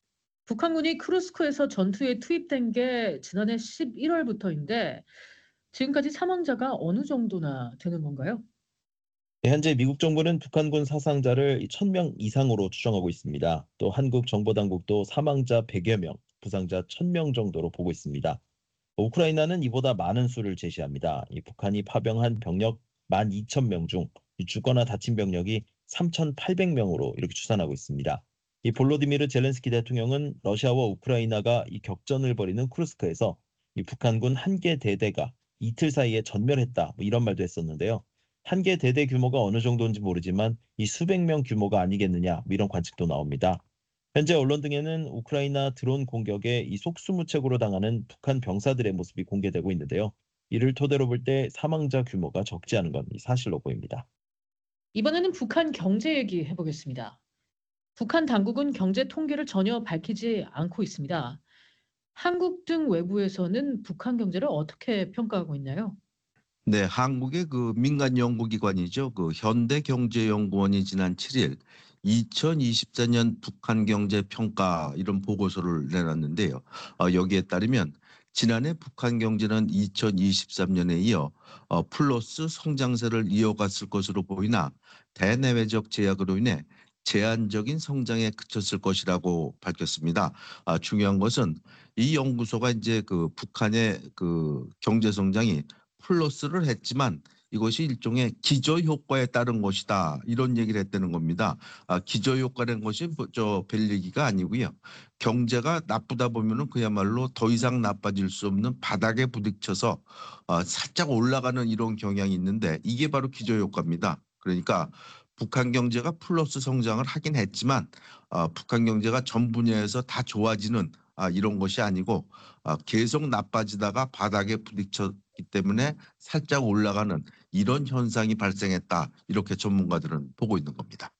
북한군이 크루스크에서 전투에 투입된 게 지난해 십일월부터인데 지금까지 사망자가 어느 정도나 되는 건가요? 네, 현재 미국 정부는 북한군 사상자를 천 명 이상으로 추정하고 있습니다. 또 한국 정보당국도 사망자 백여 명, 부상자 천 명 정도로 보고 있습니다. 우크라이나는 이보다 많은 수를 제시합니다. 이 북한이 파병한 병력 만 이천 명 중 죽거나 다친 병력이 삼천팔백 명으로 이렇게 추산하고 있습니다. 이 볼로디미르 젤렌스키 대통령은 러시아와 우크라이나가 이 격전을 벌이는 쿠르스크에서 이 북한군 한 개 대대가 이틀 사이에 전멸했다. 뭐 이런 말도 했었는데요. 한 개 대대 규모가 어느 정도인지 모르지만 이 수백 명 규모가 아니겠느냐 뭐 이런 관측도 나옵니다. 현재 언론 등에는 우크라이나 드론 공격에 이 속수무책으로 당하는 북한 병사들의 모습이 공개되고 있는데요. 이를 토대로 볼 때 사망자 규모가 적지 않은 건 사실로 보입니다. 이번에는 북한 경제 얘기 해보겠습니다. 북한 당국은 경제 통계를 전혀 밝히지 않고 있습니다. 한국 등 외부에서는 북한 경제를 어떻게 평가하고 있나요? 네, 한국의 그 민간 연구기관이죠. 그 현대경제연구원이 지난 칠 일 이천이십사 년 북한 경제 평가 이런 보고서를 내놨는데요. 어, 여기에 따르면 지난해 북한 경제는 이천이십삼 년에 이어 어, 플러스 성장세를 이어갔을 것으로 보이나 대내외적 제약으로 인해 제한적인 성장에 그쳤을 것이라고 밝혔습니다. 아, 중요한 것은 이 연구소가 이제 그 북한의 그 경제 성장이 플러스를 했지만 이것이 일종의 기저효과에 따른 것이다. 이런 얘기를 했다는 겁니다. 아, 기저효과라는 것이 뭐 저 별 얘기가 아니고요. 경제가 나쁘다 보면은 그야말로 더 이상 나빠질 수 없는 바닥에 부딪혀서 어, 살짝 올라가는 이런 경향이 있는데 이게 바로 기저효과입니다. 그러니까 북한 경제가 플러스 성장을 하긴 했지만 어, 북한 경제가 전 분야에서 다 좋아지는 아, 이런 것이 아니고 어, 계속 나빠지다가 바닥에 부딪혔기 때문에 살짝 올라가는 이런 현상이 발생했다. 이렇게 전문가들은 보고 있는 겁니다.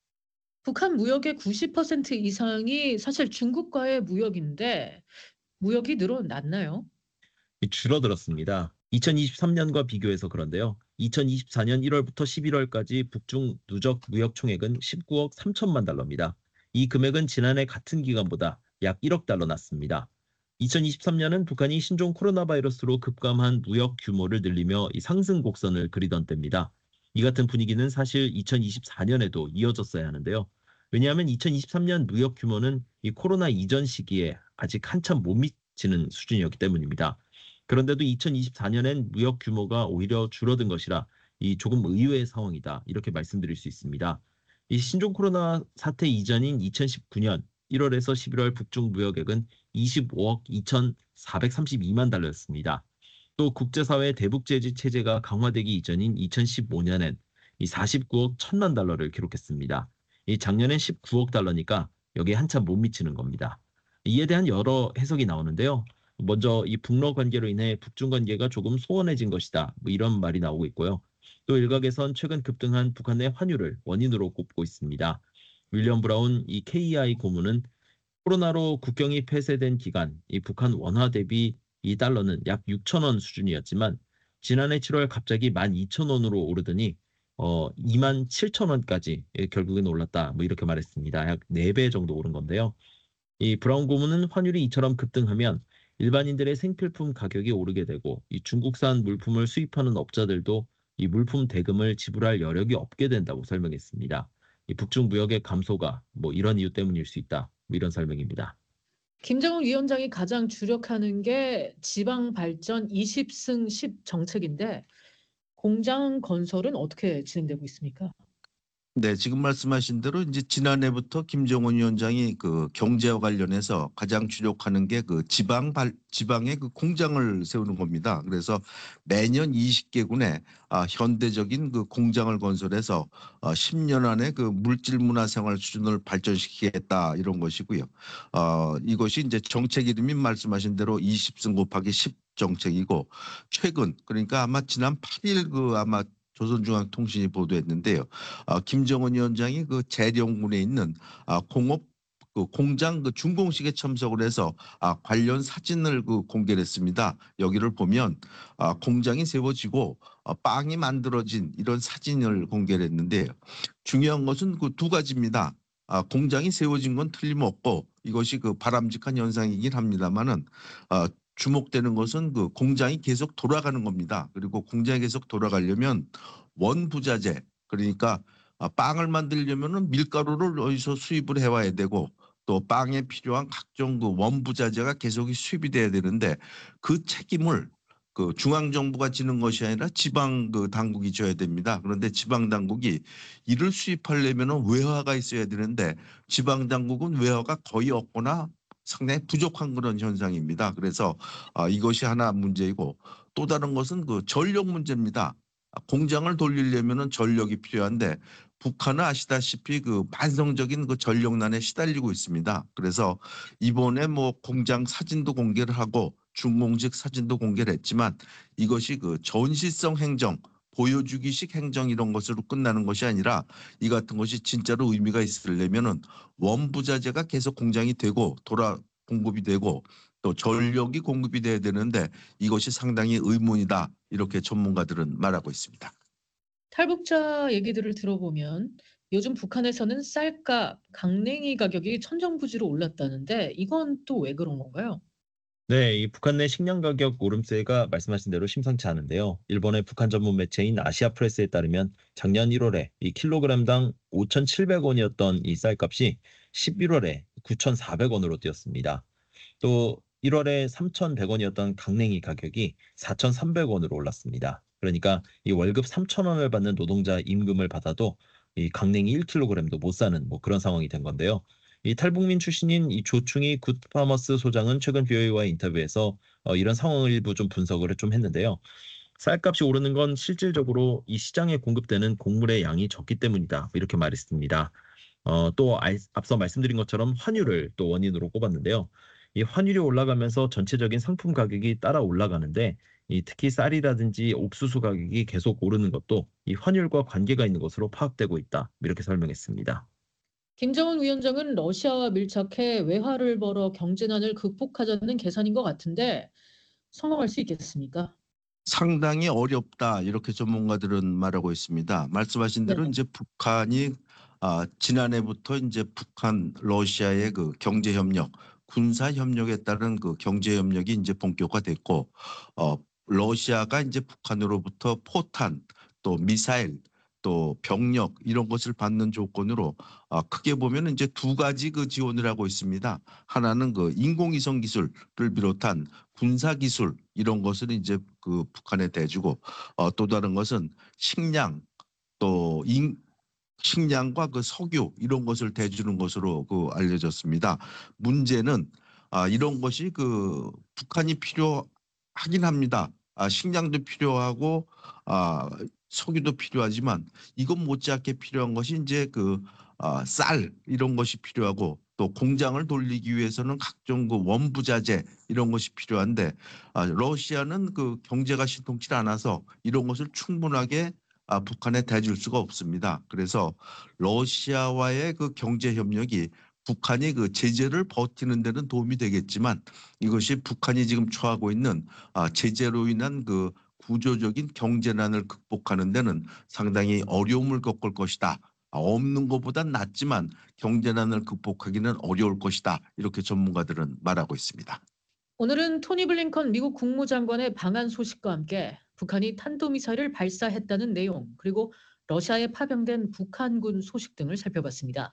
북한 무역의 구십 퍼센트 이상이 사실 중국과의 무역인데 무역이 늘어났나요? 줄어들었습니다. 이천이십삼 년과 비교해서 그런데요. 이천이십사 년 일월부터 십일월까지 북중 누적 무역 총액은 십구억 삼천만 달러입니다. 이 금액은 지난해 같은 기간보다 약 일억 달러 낮습니다. 이천이십삼 년은 북한이 신종 코로나 바이러스로 급감한 무역 규모를 늘리며 이 상승 곡선을 그리던 때입니다. 이 같은 분위기는 사실 이천이십사 년에도 이어졌어야 하는데요. 왜냐하면 이천이십삼 년 무역 규모는 이 코로나 이전 시기에 아직 한참 못 미치는 수준이었기 때문입니다. 그런데도 이천이십사 년엔 무역 규모가 오히려 줄어든 것이라 이 조금 의외의 상황이다. 이렇게 말씀드릴 수 있습니다. 이 신종 코로나 사태 이전인 이천십구 년 일월에서 십일월 북중 무역액은 이십오억 이천사백삼십이만 달러였습니다. 또 국제사회 대북제재 체제가 강화되기 이전인 이천십오 년엔 이 사십구억 천만 달러를 기록했습니다. 이 작년엔 십구억 달러니까 여기에 한참 못 미치는 겁니다. 이에 대한 여러 해석이 나오는데요. 먼저 이 북러 관계로 인해 북중 관계가 조금 소원해진 것이다. 뭐 이런 말이 나오고 있고요. 또 일각에선 최근 급등한 북한 내 환율을 원인으로 꼽고 있습니다. 윌리엄 브라운 이 케이이아이 고문은 코로나로 국경이 폐쇄된 기간 이 북한 원화 대비 이 달러는 약 육천 원 수준이었지만 지난해 칠월 갑자기 만 이천 원으로 오르더니 어, 이만 칠천 원까지 결국엔 올랐다. 뭐 이렇게 말했습니다. 약 네 배 정도 오른 건데요. 이 브라운 고문은 환율이 이처럼 급등하면 일반인들의 생필품 가격이 오르게 되고 이 중국산 물품을 수입하는 업자들도 이 물품 대금을 지불할 여력이 없게 된다고 설명했습니다. 이 북중 무역의 감소가 뭐 이런 이유 때문일 수 있다. 뭐 이런 설명입니다. 김정은 위원장이 가장 주력하는 게 지방 발전 이십 승 십 정책인데 공장 건설은 어떻게 진행되고 있습니까? 네, 지금 말씀하신 대로 이제 지난해부터 김정은 위원장이 그 경제와 관련해서 가장 주력하는 게 그 지방 발 지방의 그 공장을 세우는 겁니다. 그래서 매년 이십 개군에 아, 현대적인 그 공장을 건설해서 어, 십 년 안에 그 물질 문화 생활 수준을 발전시키겠다 이런 것이고요. 어, 이것이 이제 정책 이름이 말씀하신 대로 이십 승 곱하기 십 정책이고 최근 그러니까 아마 지난 팔 일 그 아마 조선중앙통신이 보도했는데요. 아, 김정은 위원장이 그 재령군에 있는 아, 공업 그 공장 그 준공식에 참석을 해서 아, 관련 사진을 그 공개를 했습니다. 여기를 보면 아, 공장이 세워지고 아, 빵이 만들어진 이런 사진을 공개를 했는데요. 중요한 것은 그 두 가지입니다. 아, 공장이 세워진 건 틀림없고 이것이 그 바람직한 현상이긴 합니다만은 아, 주목되는 것은 그 공장이 계속 돌아가는 겁니다. 그리고 공장이 계속 돌아가려면 원부자재 그러니까 빵을 만들려면은 밀가루를 어디서 수입을 해와야 되고 또 빵에 필요한 각종 그 원부자재가 계속 수입이 돼야 되는데 그 책임을 그 중앙 정부가 지는 것이 아니라 지방 그 당국이 져야 됩니다. 그런데 지방 당국이 이를 수입하려면은 외화가 있어야 되는데 지방 당국은 외화가 거의 없거나 상당히 부족한 그런 현상입니다. 그래서 아, 이것이 하나 문제이고 또 다른 것은 그 전력 문제입니다. 공장을 돌리려면은 전력이 필요한데 북한은 아시다시피 그 만성적인 그 전력난에 시달리고 있습니다. 그래서 이번에 뭐 공장 사진도 공개를 하고 준공식 사진도 공개를 했지만 이것이 그 전시성 행정 보여주기식 행정 이런 것으로 끝나는 것이 아니라 이 같은 것이 진짜로 의미가 있으려면은 원부자재가 계속 공장이 되고 돌아 공급이 되고 또 전력이 공급이 돼야 되는데 이것이 상당히 의문이다 이렇게 전문가들은 말하고 있습니다. 탈북자 얘기들을 들어보면 요즘 북한에서는 쌀값, 강냉이 가격이 천정부지로 올랐다는데 이건 또 왜 그런 건가요? 네, 이 북한 내 식량 가격 오름세가 말씀하신 대로 심상치 않은데요. 일본의 북한 전문 매체인 아시아프레스에 따르면 작년 일월에 이 킬로그램당 오천칠백 원이었던 이 쌀값이 십일월에 구천사백 원으로 뛰었습니다. 또 일월에 삼천백 원이었던 강냉이 가격이 사천삼백 원으로 올랐습니다. 그러니까 이 월급 삼천 원을 받는 노동자 임금을 받아도 이 강냉이 일 킬로그램도 못 사는 뭐 그런 상황이 된 건데요. 이 탈북민 출신인 이 조충희 굿파머스 소장은 최근 비오에이와의 인터뷰에서 어, 이런 상황을 일부 좀 분석을 좀 했는데요. 쌀값이 오르는 건 실질적으로 이 시장에 공급되는 곡물의 양이 적기 때문이다. 이렇게 말했습니다. 어, 또 알, 앞서 말씀드린 것처럼 환율을 또 원인으로 꼽았는데요. 이 환율이 올라가면서 전체적인 상품 가격이 따라 올라가는데 이 특히 쌀이라든지 옥수수 가격이 계속 오르는 것도 이 환율과 관계가 있는 것으로 파악되고 있다. 이렇게 설명했습니다. 김정은 위원장은 러시아와 밀착해 외화를 벌어 경제난을 극복하자는 계산인 것 같은데 성공할 수 있겠습니까? 상당히 어렵다 이렇게 전문가들은 말하고 있습니다. 말씀하신 대로 네. 이제 북한이 아, 지난해부터 이제 북한 러시아의 그 경제 협력, 군사 협력에 따른 그 경제 협력이 이제 본격화됐고, 어, 러시아가 이제 북한으로부터 포탄, 또 미사일, 또 병력 이런 것을 받는 조건으로 아, 크게 보면 이제 두 가지 그 지원을 하고 있습니다. 하나는 그 인공위성 기술을 비롯한 군사 기술 이런 것을 이제 그 북한에 대주고 어, 또 다른 것은 식량 또 인, 식량과 그 석유 이런 것을 대주는 것으로 그 알려졌습니다. 문제는 아, 이런 것이 그 북한이 필요하긴 합니다. 아, 식량도 필요하고 아, 석유도 필요하지만 이것 못지않게 필요한 것이 이제 그 아, 쌀 이런 것이 필요하고 또 공장을 돌리기 위해서는 각종 그 원부자재 이런 것이 필요한데 아, 러시아는 그 경제가 신통치 않아서 이런 것을 충분하게 아, 북한에 대줄 수가 없습니다. 그래서 러시아와의 그 경제 협력이 북한이 그 제재를 버티는 데는 도움이 되겠지만 이것이 북한이 지금 처하고 있는 아, 제재로 인한 그 구조적인 경제난을 극복하는 데는 상당히 어려움을 겪을 것이다. 아, 없는 것보단 낫지만 경제난을 극복하기는 어려울 것이다. 이렇게 전문가들은 말하고 있습니다. 오늘은 토니 블링컨 미국 국무장관의 방한 소식과 함께 북한이 탄도미사일을 발사했다는 내용, 그리고 러시아에 파병된 북한군 소식 등을 살펴봤습니다.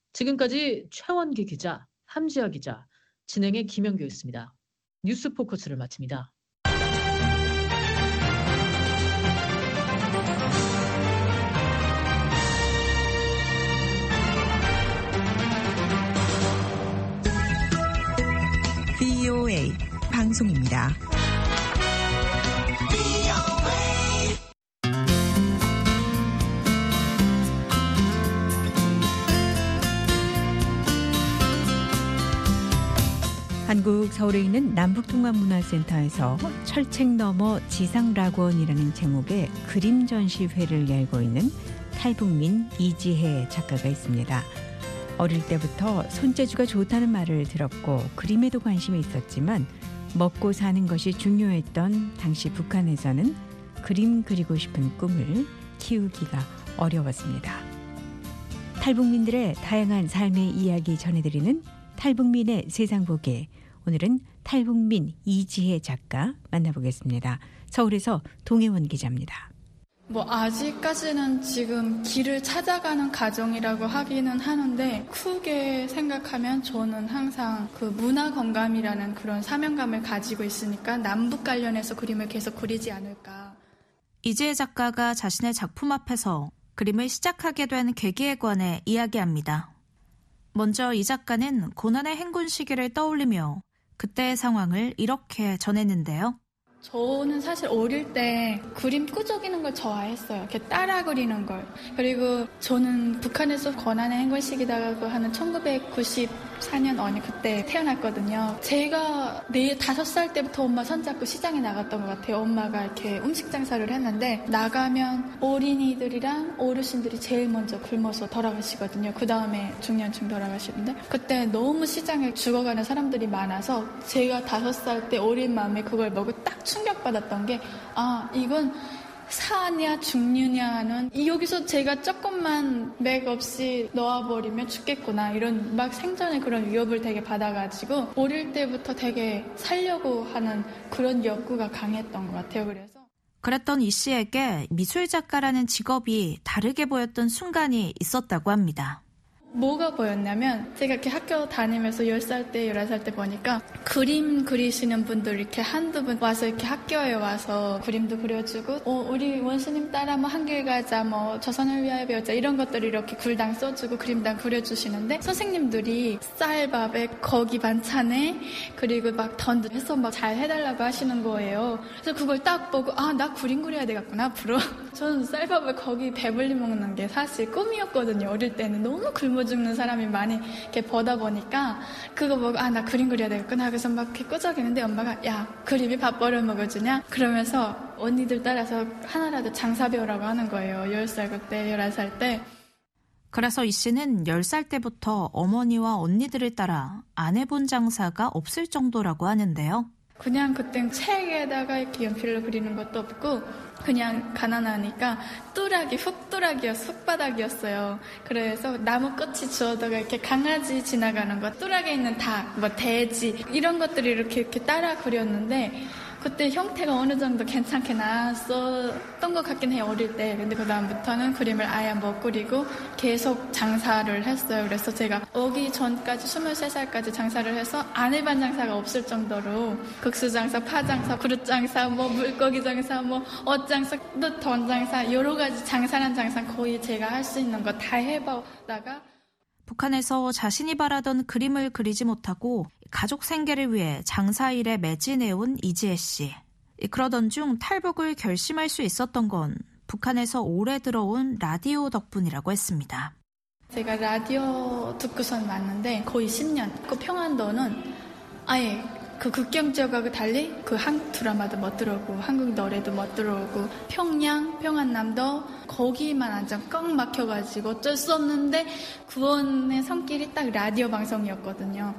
지금까지 최원기 기자, 함지아 기자, 진행의 김영규였습니다. 뉴스 포커스를 마칩니다. 브이오에이 방송입니다. 한국 서울에 있는 남북통합문화센터에서 철책 너머 지상락원이라는 제목의 그림 전시회를 열고 있는 탈북민 이지혜 작가가 있습니다. 어릴 때부터 손재주가 좋다는 말을 들었고 그림에도 관심이 있었지만 먹고 사는 것이 중요했던 당시 북한에서는 그림 그리고 싶은 꿈을 키우기가 어려웠습니다. 탈북민들의 다양한 삶의 이야기 전해드리는 탈북민의 세상 보기. 오늘은 탈북민 이지혜 작가 만나보겠습니다. 서울에서 동해원 기자입니다. 뭐 아직까지는 지금 길을 찾아가는 과정이라고 하기는 하는데 크게 생각하면 저는 항상 그 문화 건강이라는 그런 사명감을 가지고 있으니까 남북 관련해서 그림을 계속 그리지 않을까. 이지혜 작가가 자신의 작품 앞에서 그림을 시작하게 된 계기에 관해 이야기합니다. 먼저 이 작가는 고난의 행군 시기를 떠올리며 그때의 상황을 이렇게 전했는데요. 저는 사실 어릴 때 그림 끄적이는 걸 좋아했어요. 이렇게 따라 그리는 걸. 그리고 저는 북한에서 고난의 행군 시기다라고 하는 천구백구십사 년 어느 그때 태어났거든요. 제가 네 다섯 살 때부터 엄마 손잡고 시장에 나갔던 것 같아요. 엄마가 이렇게 음식 장사를 했는데 나가면 어린이들이랑 어르신들이 제일 먼저 굶어서 돌아가시거든요. 그 다음에 중년층 돌아가시는데 그때 너무 시장에 죽어가는 사람들이 많아서 제가 다섯 살 때 어린 마음에 그걸 보고 딱 충격받았던 게 아 이건 사냐 죽느냐는 여기서 제가 조금만 맥 없이 놓아버리면 죽겠구나 이런 막 생전에 그런 위협을 되게 받아가지고 어릴 때부터 되게 살려고 하는 그런 욕구가 강했던 것 같아요. 그래서 그랬던 이 씨에게 미술 작가라는 직업이 다르게 보였던 순간이 있었다고 합니다. 뭐가 보였냐면 제가 이렇게 학교 다니면서 열 살 때, 열한 살 때 보니까 그림 그리시는 분들 이렇게 한두 분 와서 이렇게 학교에 와서 그림도 그려주고 어, 우리 원수님 따라 뭐 한길 가자, 뭐 조선을 위하여 배우자 이런 것들을 이렇게 글당 써주고 그림당 그려주시는데 선생님들이 쌀밥에 고기 반찬에 그리고 막 던드 해서 막 잘 해달라고 하시는 거예요. 그래서 그걸 딱 보고 아, 나 그림 그려야 되겠구나 앞으로. 저는 쌀밥을 거기 배불리 먹는 게 사실 꿈이었거든요. 어릴 때는 너무 굶어 죽는 사람이 많이 이렇게 보다 보니까 그거 보고 아, 나 그림 그려야 되겠구나. 그래서 막 이렇게 끄적이는데 엄마가 야, 그림이 밥 벌어 먹어주냐? 그러면서 언니들 따라서 하나라도 장사 배우라고 하는 거예요. 열 살 그때, 열한 살 때. 그래서 이 씨는 열 살 때부터 어머니와 언니들을 따라 안 해본 장사가 없을 정도라고 하는데요. 그냥 그땐 책에다가 이렇게 연필로 그리는 것도 없고 그냥 가난하니까 뚜락이 흙뚜락이었어, 흙바닥이었어요. 그래서 나무 끝이 주워다가 이렇게 강아지 지나가는 거, 뚜락에 있는 닭, 뭐 돼지 이런 것들을 이렇게 이렇게 따라 그렸는데 그때 형태가 어느 정도 괜찮게 나왔었던 것 같긴 해요, 어릴 때. 근데 그 다음부터는 그림을 아예 못 그리고 계속 장사를 했어요. 그래서 제가 오기 전까지 스물세 살까지 장사를 해서 안 해본 장사가 없을 정도로 국수 장사, 파 장사, 그릇 장사, 뭐 물고기 장사, 뭐 옷 장사, 또 돈 장사, 여러 가지 장사란 장사 거의 제가 할 수 있는 거 다 해보다가 북한에서 자신이 바라던 그림을 그리지 못하고 가족 생계를 위해 장사일에 매진해온 이지혜 씨. 그러던 중 탈북을 결심할 수 있었던 건 북한에서 오래 들어온 라디오 덕분이라고 했습니다. 제가 라디오 듣고선 왔는데 거의 십 년. 그 평안도는 아예 그 국경 지역하고 달리 그 한국 드라마도 못 들어오고 한국 노래도 못 들어오고 평양, 평안남도 거기만 완전 꽉 막혀가지고 어쩔 수 없는데 구원의 손길이 딱 라디오 방송이었거든요.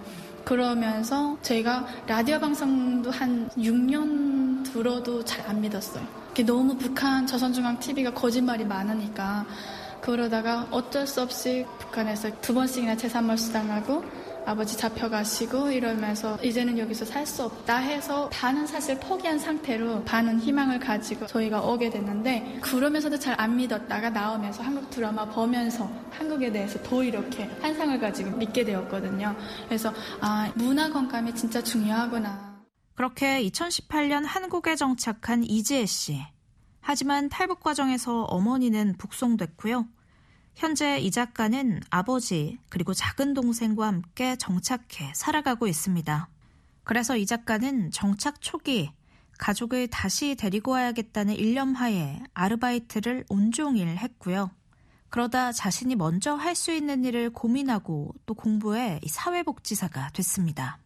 그러면서 제가 라디오 방송도 한 육 년 들어도 잘 안 믿었어요. 너무 북한 조선중앙티비가 거짓말이 많으니까 그러다가 어쩔 수 없이 북한에서 두 번씩이나 재산몰수 당하고 아버지 잡혀가시고 이러면서 이제는 여기서 살 수 없다 해서 반은 사실 포기한 상태로 반은 희망을 가지고 저희가 오게 됐는데 그러면서도 잘 안 믿었다가 나오면서 한국 드라마 보면서 한국에 대해서 더 이렇게 환상을 가지고 믿게 되었거든요. 그래서 아, 문화 건감이 진짜 중요하구나. 그렇게 이천십팔 년 한국에 정착한 이지혜 씨. 하지만 탈북 과정에서 어머니는 북송됐고요. 현재 이 작가는 아버지 그리고 작은 동생과 함께 정착해 살아가고 있습니다. 그래서 이 작가는 정착 초기 가족을 다시 데리고 와야겠다는 일념하에 아르바이트를 온종일 했고요. 그러다 자신이 먼저 할 수 있는 일을 고민하고 또 공부해 사회복지사가 됐습니다.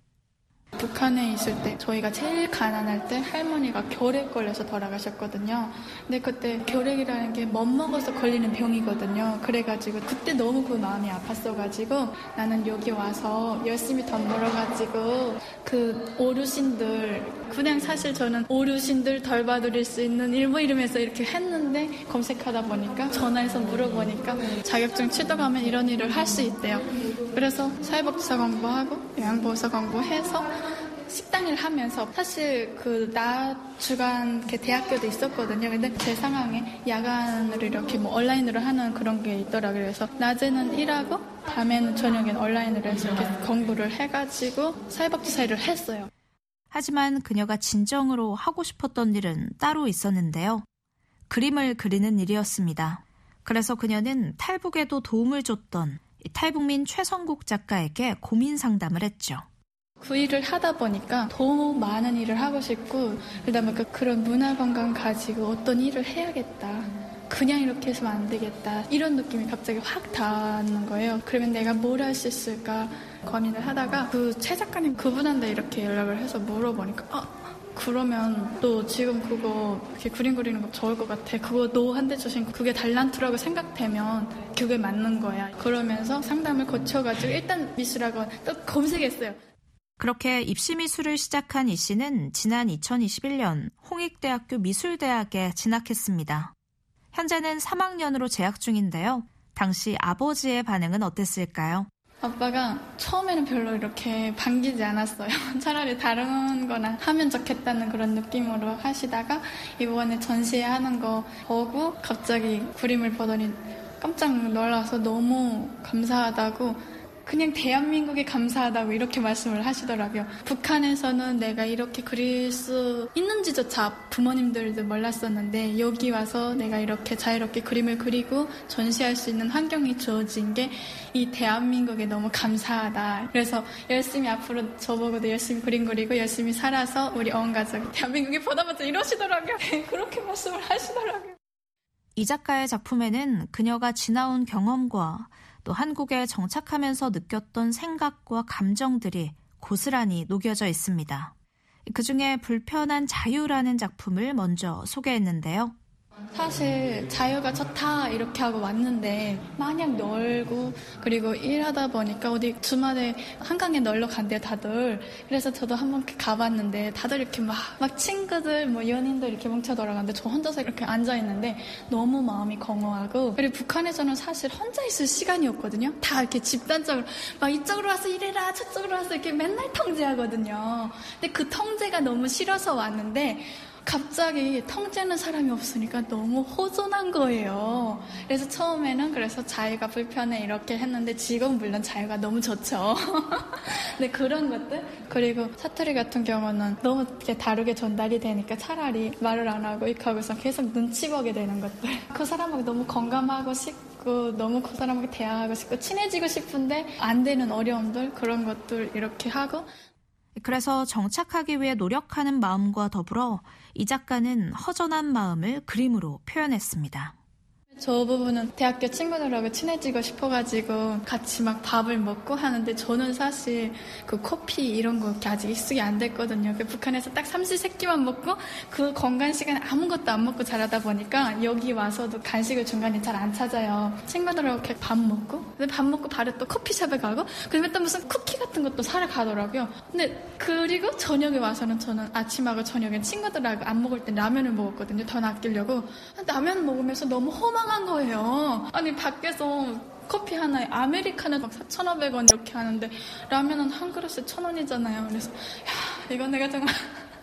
북한에 있을 때 저희가 제일 가난할 때 할머니가 결핵 걸려서 돌아가셨거든요. 근데 그때 결핵이라는 게 못 먹어서 걸리는 병이거든요. 그래가지고 그때 너무 그 마음이 아팠어가지고 나는 여기 와서 열심히 돈 벌어가지고 그 어르신들 그냥 사실 저는 어르신들 덜 봐드릴 수 있는 일 뭐 이러면서 이렇게 했는데 검색하다 보니까 전화해서 물어보니까 자격증 취득하면 이런 일을 할 수 있대요. 그래서 사회복지사 공부하고 요양보호사 공부해서 식당 일 하면서 사실 그 낮 주간 대학교도 있었거든요. 근데 제 상황에 야간으로 이렇게 뭐 온라인으로 하는 그런 게 있더라고요. 그래서 낮에는 일하고 밤에는 저녁엔 온라인으로 해서 이렇게 공부를 해가지고 사회복지사 일을 했어요. 하지만 그녀가 진정으로 하고 싶었던 일은 따로 있었는데요. 그림을 그리는 일이었습니다. 그래서 그녀는 탈북에도 도움을 줬던 탈북민 최성국 작가에게 고민 상담을 했죠. 그 일을 하다 보니까 더 많은 일을 하고 싶고 그다음에 그 그런 문화 건강 가지고 어떤 일을 해야겠다. 그냥 이렇게 해서는 안 되겠다. 이런 느낌이 갑자기 확 닿는 거예요. 그러면 내가 뭘 할 수 있을까 고민을 하다가 그 최 작가님 그분한테 이렇게 연락을 해서 물어보니까 아, 그러면 또 지금 그거 이렇게 그림 그리는 거 좋을 것 같아. 그거 너한테 주신 그게 달란트라고 생각되면 그게 맞는 거야. 그러면서 상담을 거쳐가지고 일단 미술학원 또 검색했어요. 그렇게 입시미술을 시작한 이 씨는 지난 이천이십일 년 홍익대학교 미술대학에 진학했습니다. 현재는 삼 학년으로 재학 중인데요. 당시 아버지의 반응은 어땠을까요? 아빠가 처음에는 별로 이렇게 반기지 않았어요. 차라리 다른 거나 하면 좋겠다는 그런 느낌으로 하시다가 이번에 전시회 하는 거 보고 갑자기 그림을 보더니 깜짝 놀라서 너무 감사하다고 그냥 대한민국에 감사하다고 이렇게 말씀을 하시더라고요. 북한에서는 내가 이렇게 그릴 수 있는지조차 부모님들도 몰랐었는데 여기 와서 내가 이렇게 자유롭게 그림을 그리고 전시할 수 있는 환경이 주어진 게 이 대한민국에 너무 감사하다. 그래서 열심히 앞으로 저보고도 열심히 그림 그리고 열심히 살아서 우리 온 가족 대한민국에 보답하자 이러시더라고요. 그렇게 말씀을 하시더라고요. 이 작가의 작품에는 그녀가 지나온 경험과 또 한국에 정착하면서 느꼈던 생각과 감정들이 고스란히 녹여져 있습니다. 그중에 불편한 자유라는 작품을 먼저 소개했는데요. 사실 자유가 좋다 이렇게 하고 왔는데 마냥 놀고 그리고 일하다 보니까 어디 주말에 한강에 놀러 간대요 다들. 그래서 저도 한번 가봤는데 다들 이렇게 막, 막 친구들 뭐 연인들 이렇게 뭉쳐 돌아가는데 저 혼자서 이렇게 앉아있는데 너무 마음이 공허하고 그리고 북한에서는 사실 혼자 있을 시간이 없거든요. 다 이렇게 집단적으로 막 이쪽으로 와서 이래라 저쪽으로 와서 이렇게 맨날 통제하거든요. 근데 그 통제가 너무 싫어서 왔는데 갑자기 통제하는 사람이 없으니까 너무 허전한 거예요. 그래서 처음에는 그래서 자유가 불편해 이렇게 했는데 지금 물론 자유가 너무 좋죠. 근데 그런 것들 그리고 사투리 같은 경우는 너무 이렇게 다르게 전달이 되니까 차라리 말을 안 하고 이렇게 하고서 계속 눈치 보게 되는 것들. 그 사람하고 너무 공감하고 싶고 너무 그 사람하고 대화하고 싶고 친해지고 싶은데 안 되는 어려움들 그런 것들 이렇게 하고 그래서 정착하기 위해 노력하는 마음과 더불어 이 작가는 허전한 마음을 그림으로 표현했습니다. 저 부분은 대학교 친구들하고 친해지고 싶어가지고 같이 막 밥을 먹고 하는데 저는 사실 그 커피 이런 거 아직 익숙이 안 됐거든요. 그 북한에서 딱 삼시세끼만 먹고 그 건강 시간에 아무것도 안 먹고 자라다 보니까 여기 와서도 간식을 중간에 잘 안 찾아요. 친구들하고 이렇게 밥 먹고 근데 밥 먹고 바로 또 커피숍에 가고 그다음에 또 무슨 쿠키 같은 것도 사러 가더라고요. 근데 그리고 저녁에 와서는 저는 아침하고 저녁에 친구들하고 안 먹을 때 라면을 먹었거든요. 더 아끼려고. 라면 먹으면서 너무 허망 한 거예요. 아니 밖에서 커피 하나에 아메리카노 막 사천오백 원 이렇게 하는데 라면은 한 그릇에 천 원이잖아요. 그래서 야 이건 내가 정말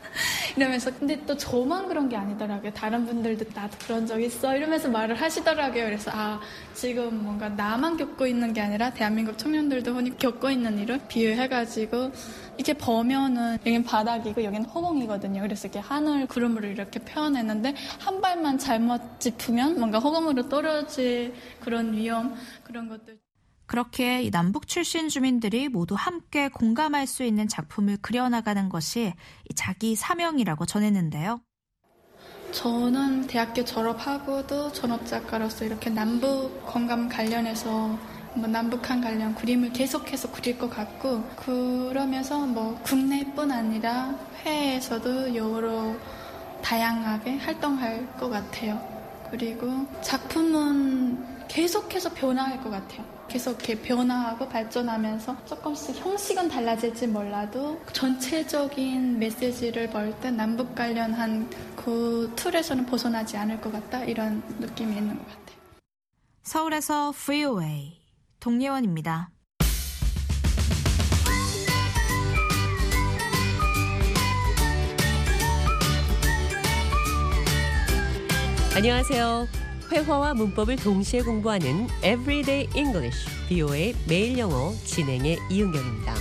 이러면서 근데 또 저만 그런 게 아니더라고요. 다른 분들도 나도 그런 적 있어 이러면서 말을 하시더라고요. 그래서 아 지금 뭔가 나만 겪고 있는 게 아니라 대한민국 청년들도 흔히 겪고 있는 일을 비유해가지고 이렇게 보면은 여긴 바닥이고 여긴 허공이거든요. 그래서 이렇게 하늘 구름으로 이렇게 표현했는데 한 발만 잘못 짚으면 뭔가 허공으로 떨어질 그런 위험 그런 것들. 그렇게 남북 출신 주민들이 모두 함께 공감할 수 있는 작품을 그려나가는 것이 자기 사명이라고 전했는데요. 저는 대학교 졸업하고도 전업작가로서 이렇게 남북 공감 관련해서 뭐 남북한 관련 그림을 계속해서 그릴 것 같고 그러면서 뭐 국내뿐 아니라 해외에서도 여러 다양하게 활동할 것 같아요. 그리고 작품은 계속해서 변화할 것 같아요. 계속 이렇게 변화하고 발전하면서 조금씩 형식은 달라질지 몰라도 전체적인 메시지를 볼 때 남북 관련한 그 틀에서는 벗어나지 않을 것 같다 이런 느낌이 있는 것 같아요. 서울에서 브이오에이 동예원입니다. 안녕하세요. 회화와 문법을 동시에 공부하는 Everyday English, 브이오에이 매일 영어 진행의 이은경입니다.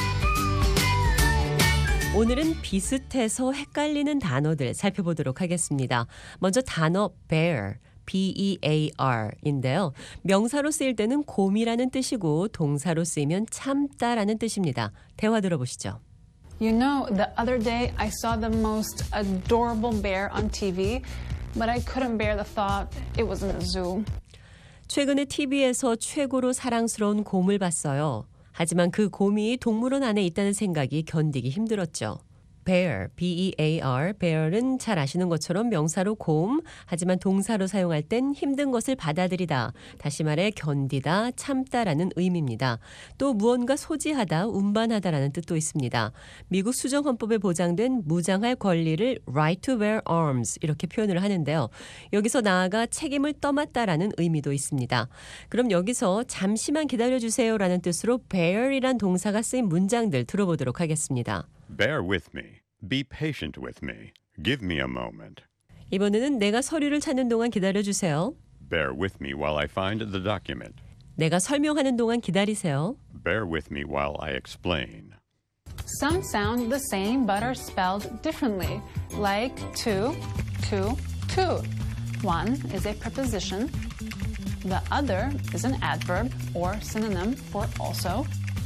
오늘은 비슷해서 헷갈리는 단어들 살펴보도록 하겠습니다. 먼저 단어 bear, 비 이 에이 알인데요. 명사로 쓰일 때는 곰이라는 뜻이고 동사로 쓰이면 참다라는 뜻입니다. 대화 들어보시죠. You know, the other day I saw the most adorable bear on 티비. But I couldn't bear the thought it was in a zoo. 최근에 티비에서 최고로 사랑스러운 곰을 봤어요. 하지만 그 곰이 동물원 안에 있다는 생각이 견디기 힘들었죠. bear, 비 이 에이 알, bear은 잘 아시는 것처럼 명사로 곰, 하지만 동사로 사용할 땐 힘든 것을 받아들이다, 다시 말해 견디다, 참다라는 의미입니다. 또 무언가 소지하다, 운반하다라는 뜻도 있습니다. 미국 수정헌법에 보장된 무장할 권리를 right to bear arms 이렇게 표현을 하는데요. 여기서 나아가 책임을 떠맡다라는 의미도 있습니다. 그럼 여기서 잠시만 기다려주세요라는 뜻으로 bear이란 동사가 쓰인 문장들 들어보도록 하겠습니다. Bear with me. Be patient with me. Give me a moment. 이번에는 내가 서류를 찾는 동안 기다려주세요. Bear with me while I find the document. 내가 설명하는 동안 기다리세요. Bear with me while I explain. Some sound the same but are spelled differently, like to, to, to. One is a preposition. The other is an adverb or synonym for also.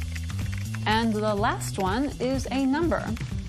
And the last one is a number.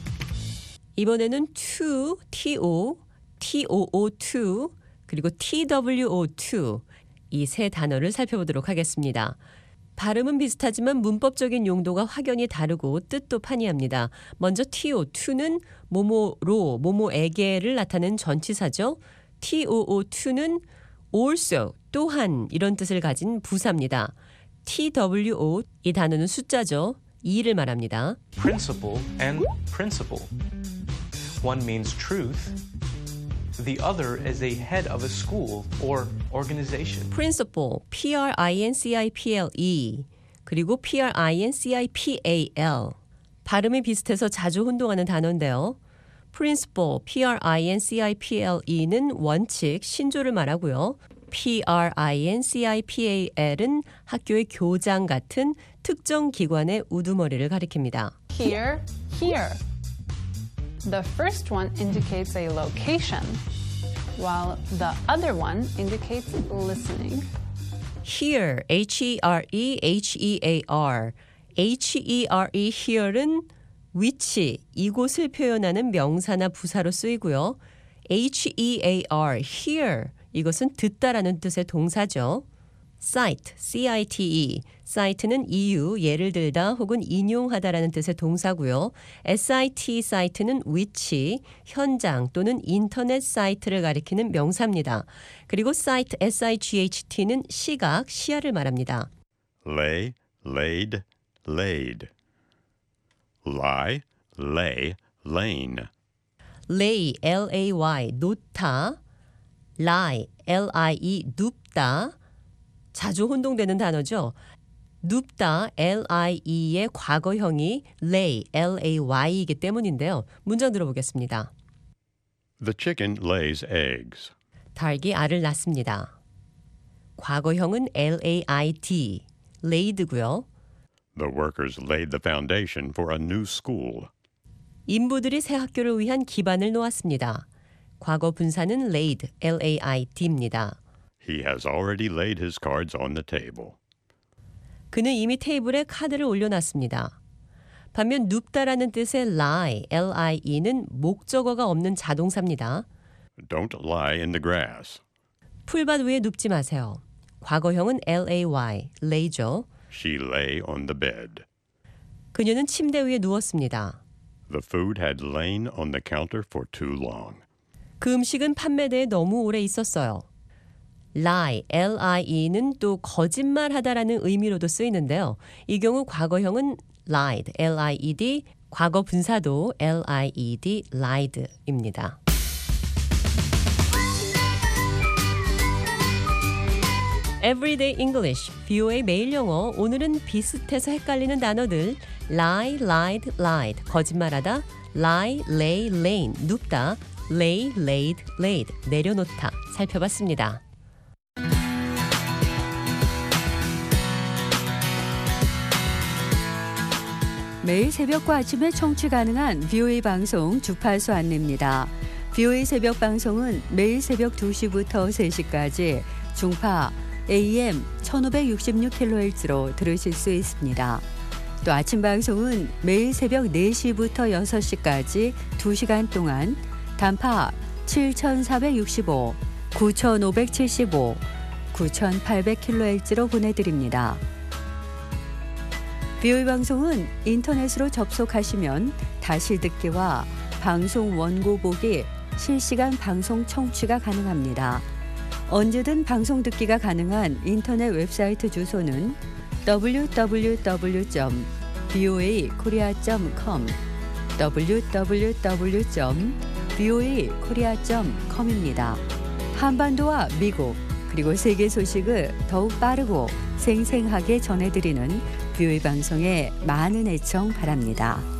이번에는 to, to, too, to, 그리고 two, to 이 세 단어를 살펴보도록 하겠습니다. 발음은 비슷하지만 문법적인 용도가 확연히 다르고 뜻도 판이합니다. 먼저 to, to는 뭐뭐로, 뭐뭐에게를 나타내는 전치사죠. too, to는 also, 또한 이런 뜻을 가진 부사입니다. two, 이 단어는 숫자죠. 이를 말합니다. Principle and principle. One means truth. The other is a head of a school or organization. Principal, P R I N C I P L E, 그리고 P R I N C I P A L. 발음이 비슷해서 자주 혼동하는 단어인데요. Principal, P R I N C I P L E는 원칙, 신조를 말하고요. P R I N C I P A L은 학교의 교장 같은 특정 기관의 우두머리를 가리킵니다. Here, here. The first one indicates a location, while the other one indicates listening. Here, H E R E H E A R. H E R E here은 위치, 이곳을 표현하는 명사나 부사로 쓰이고요. H E A R, here, 이것은 듣다라는 뜻의 동사죠. Cite, C I T E, cite는 이유, 예를 들다 혹은 인용하다라는 뜻의 동사고요. S I T, cite는 위치, 현장 또는 인터넷 사이트를 가리키는 명사입니다. 그리고 cite, S I G H T는 시각, 시야를 말합니다. Lay, laid, laid. Lie, lay, lain. lay, L A Y, 놓다. lie, L I E, 눕다. 자주 혼동되는 단어죠. 눕다, L I E의 과거형이 lay, L A Y이기 때문인데요. 문장 들어보겠습니다. The chicken lays eggs. 닭이 알을 낳습니다. 과거형은 L A I D, laid고요. The workers laid the foundation for a new school. 인부들이 새 학교를 위한 기반을 놓았습니다. 과거 분사는 laid, L A I D입니다. He has already laid his cards on the table. 그는 이미 테이블에 카드를 올려놨습니다. 반면 눕다라는 뜻의 lie, L I E는 목적어가 없는 자동사입니다. Don't lie in the grass. 풀밭 위에 눕지 마세요. 과거형은 L A Y, lay죠. She lay on the bed. 그녀는 침대 위에 누웠습니다. The food had lain on the counter for too long. 그 음식은 판매대에 너무 오래 있었어요. lie, L I E는 또 거짓말하다라는 의미로도 쓰이는데요. 이 경우 과거형은 lied, L I E D, 과거 분사도 L I E D, lied입니다. Everyday English, 비오에이 매일 영어. 오늘은 비슷해서 헷갈리는 단어들 lie, lied, lied, 거짓말하다, lie, lay, lain, 눕다, lay, laid, laid, 내려놓다 살펴봤습니다. 매일 새벽과 아침에 청취 가능한 비오에이 방송 주파수 안내입니다. 비오에이 새벽 방송은 매일 새벽 두 시부터 세 시까지 중파 에이엠 천오백육십육 킬로헤르츠로 들으실 수 있습니다. 또 아침 방송은 매일 새벽 네 시부터 여섯 시까지 두 시간 동안 단파 칠천사백육십오, 구천오백칠십오, 구천팔백 킬로헤르츠로 보내드립니다. 비오에이 방송은 인터넷으로 접속하시면 다시 듣기와 방송 원고 보기, 실시간 방송 청취가 가능합니다. 언제든 방송 듣기가 가능한 인터넷 웹사이트 주소는 더블유 더블유 더블유 점 비오에이 코리아 점 컴, 더블유 더블유 더블유 점 비오에이 코리아 점 컴입니다. 한반도와 미국 그리고 세계 소식을 더욱 빠르고 생생하게 전해드리는 비오에이 방송에 많은 애청 바랍니다.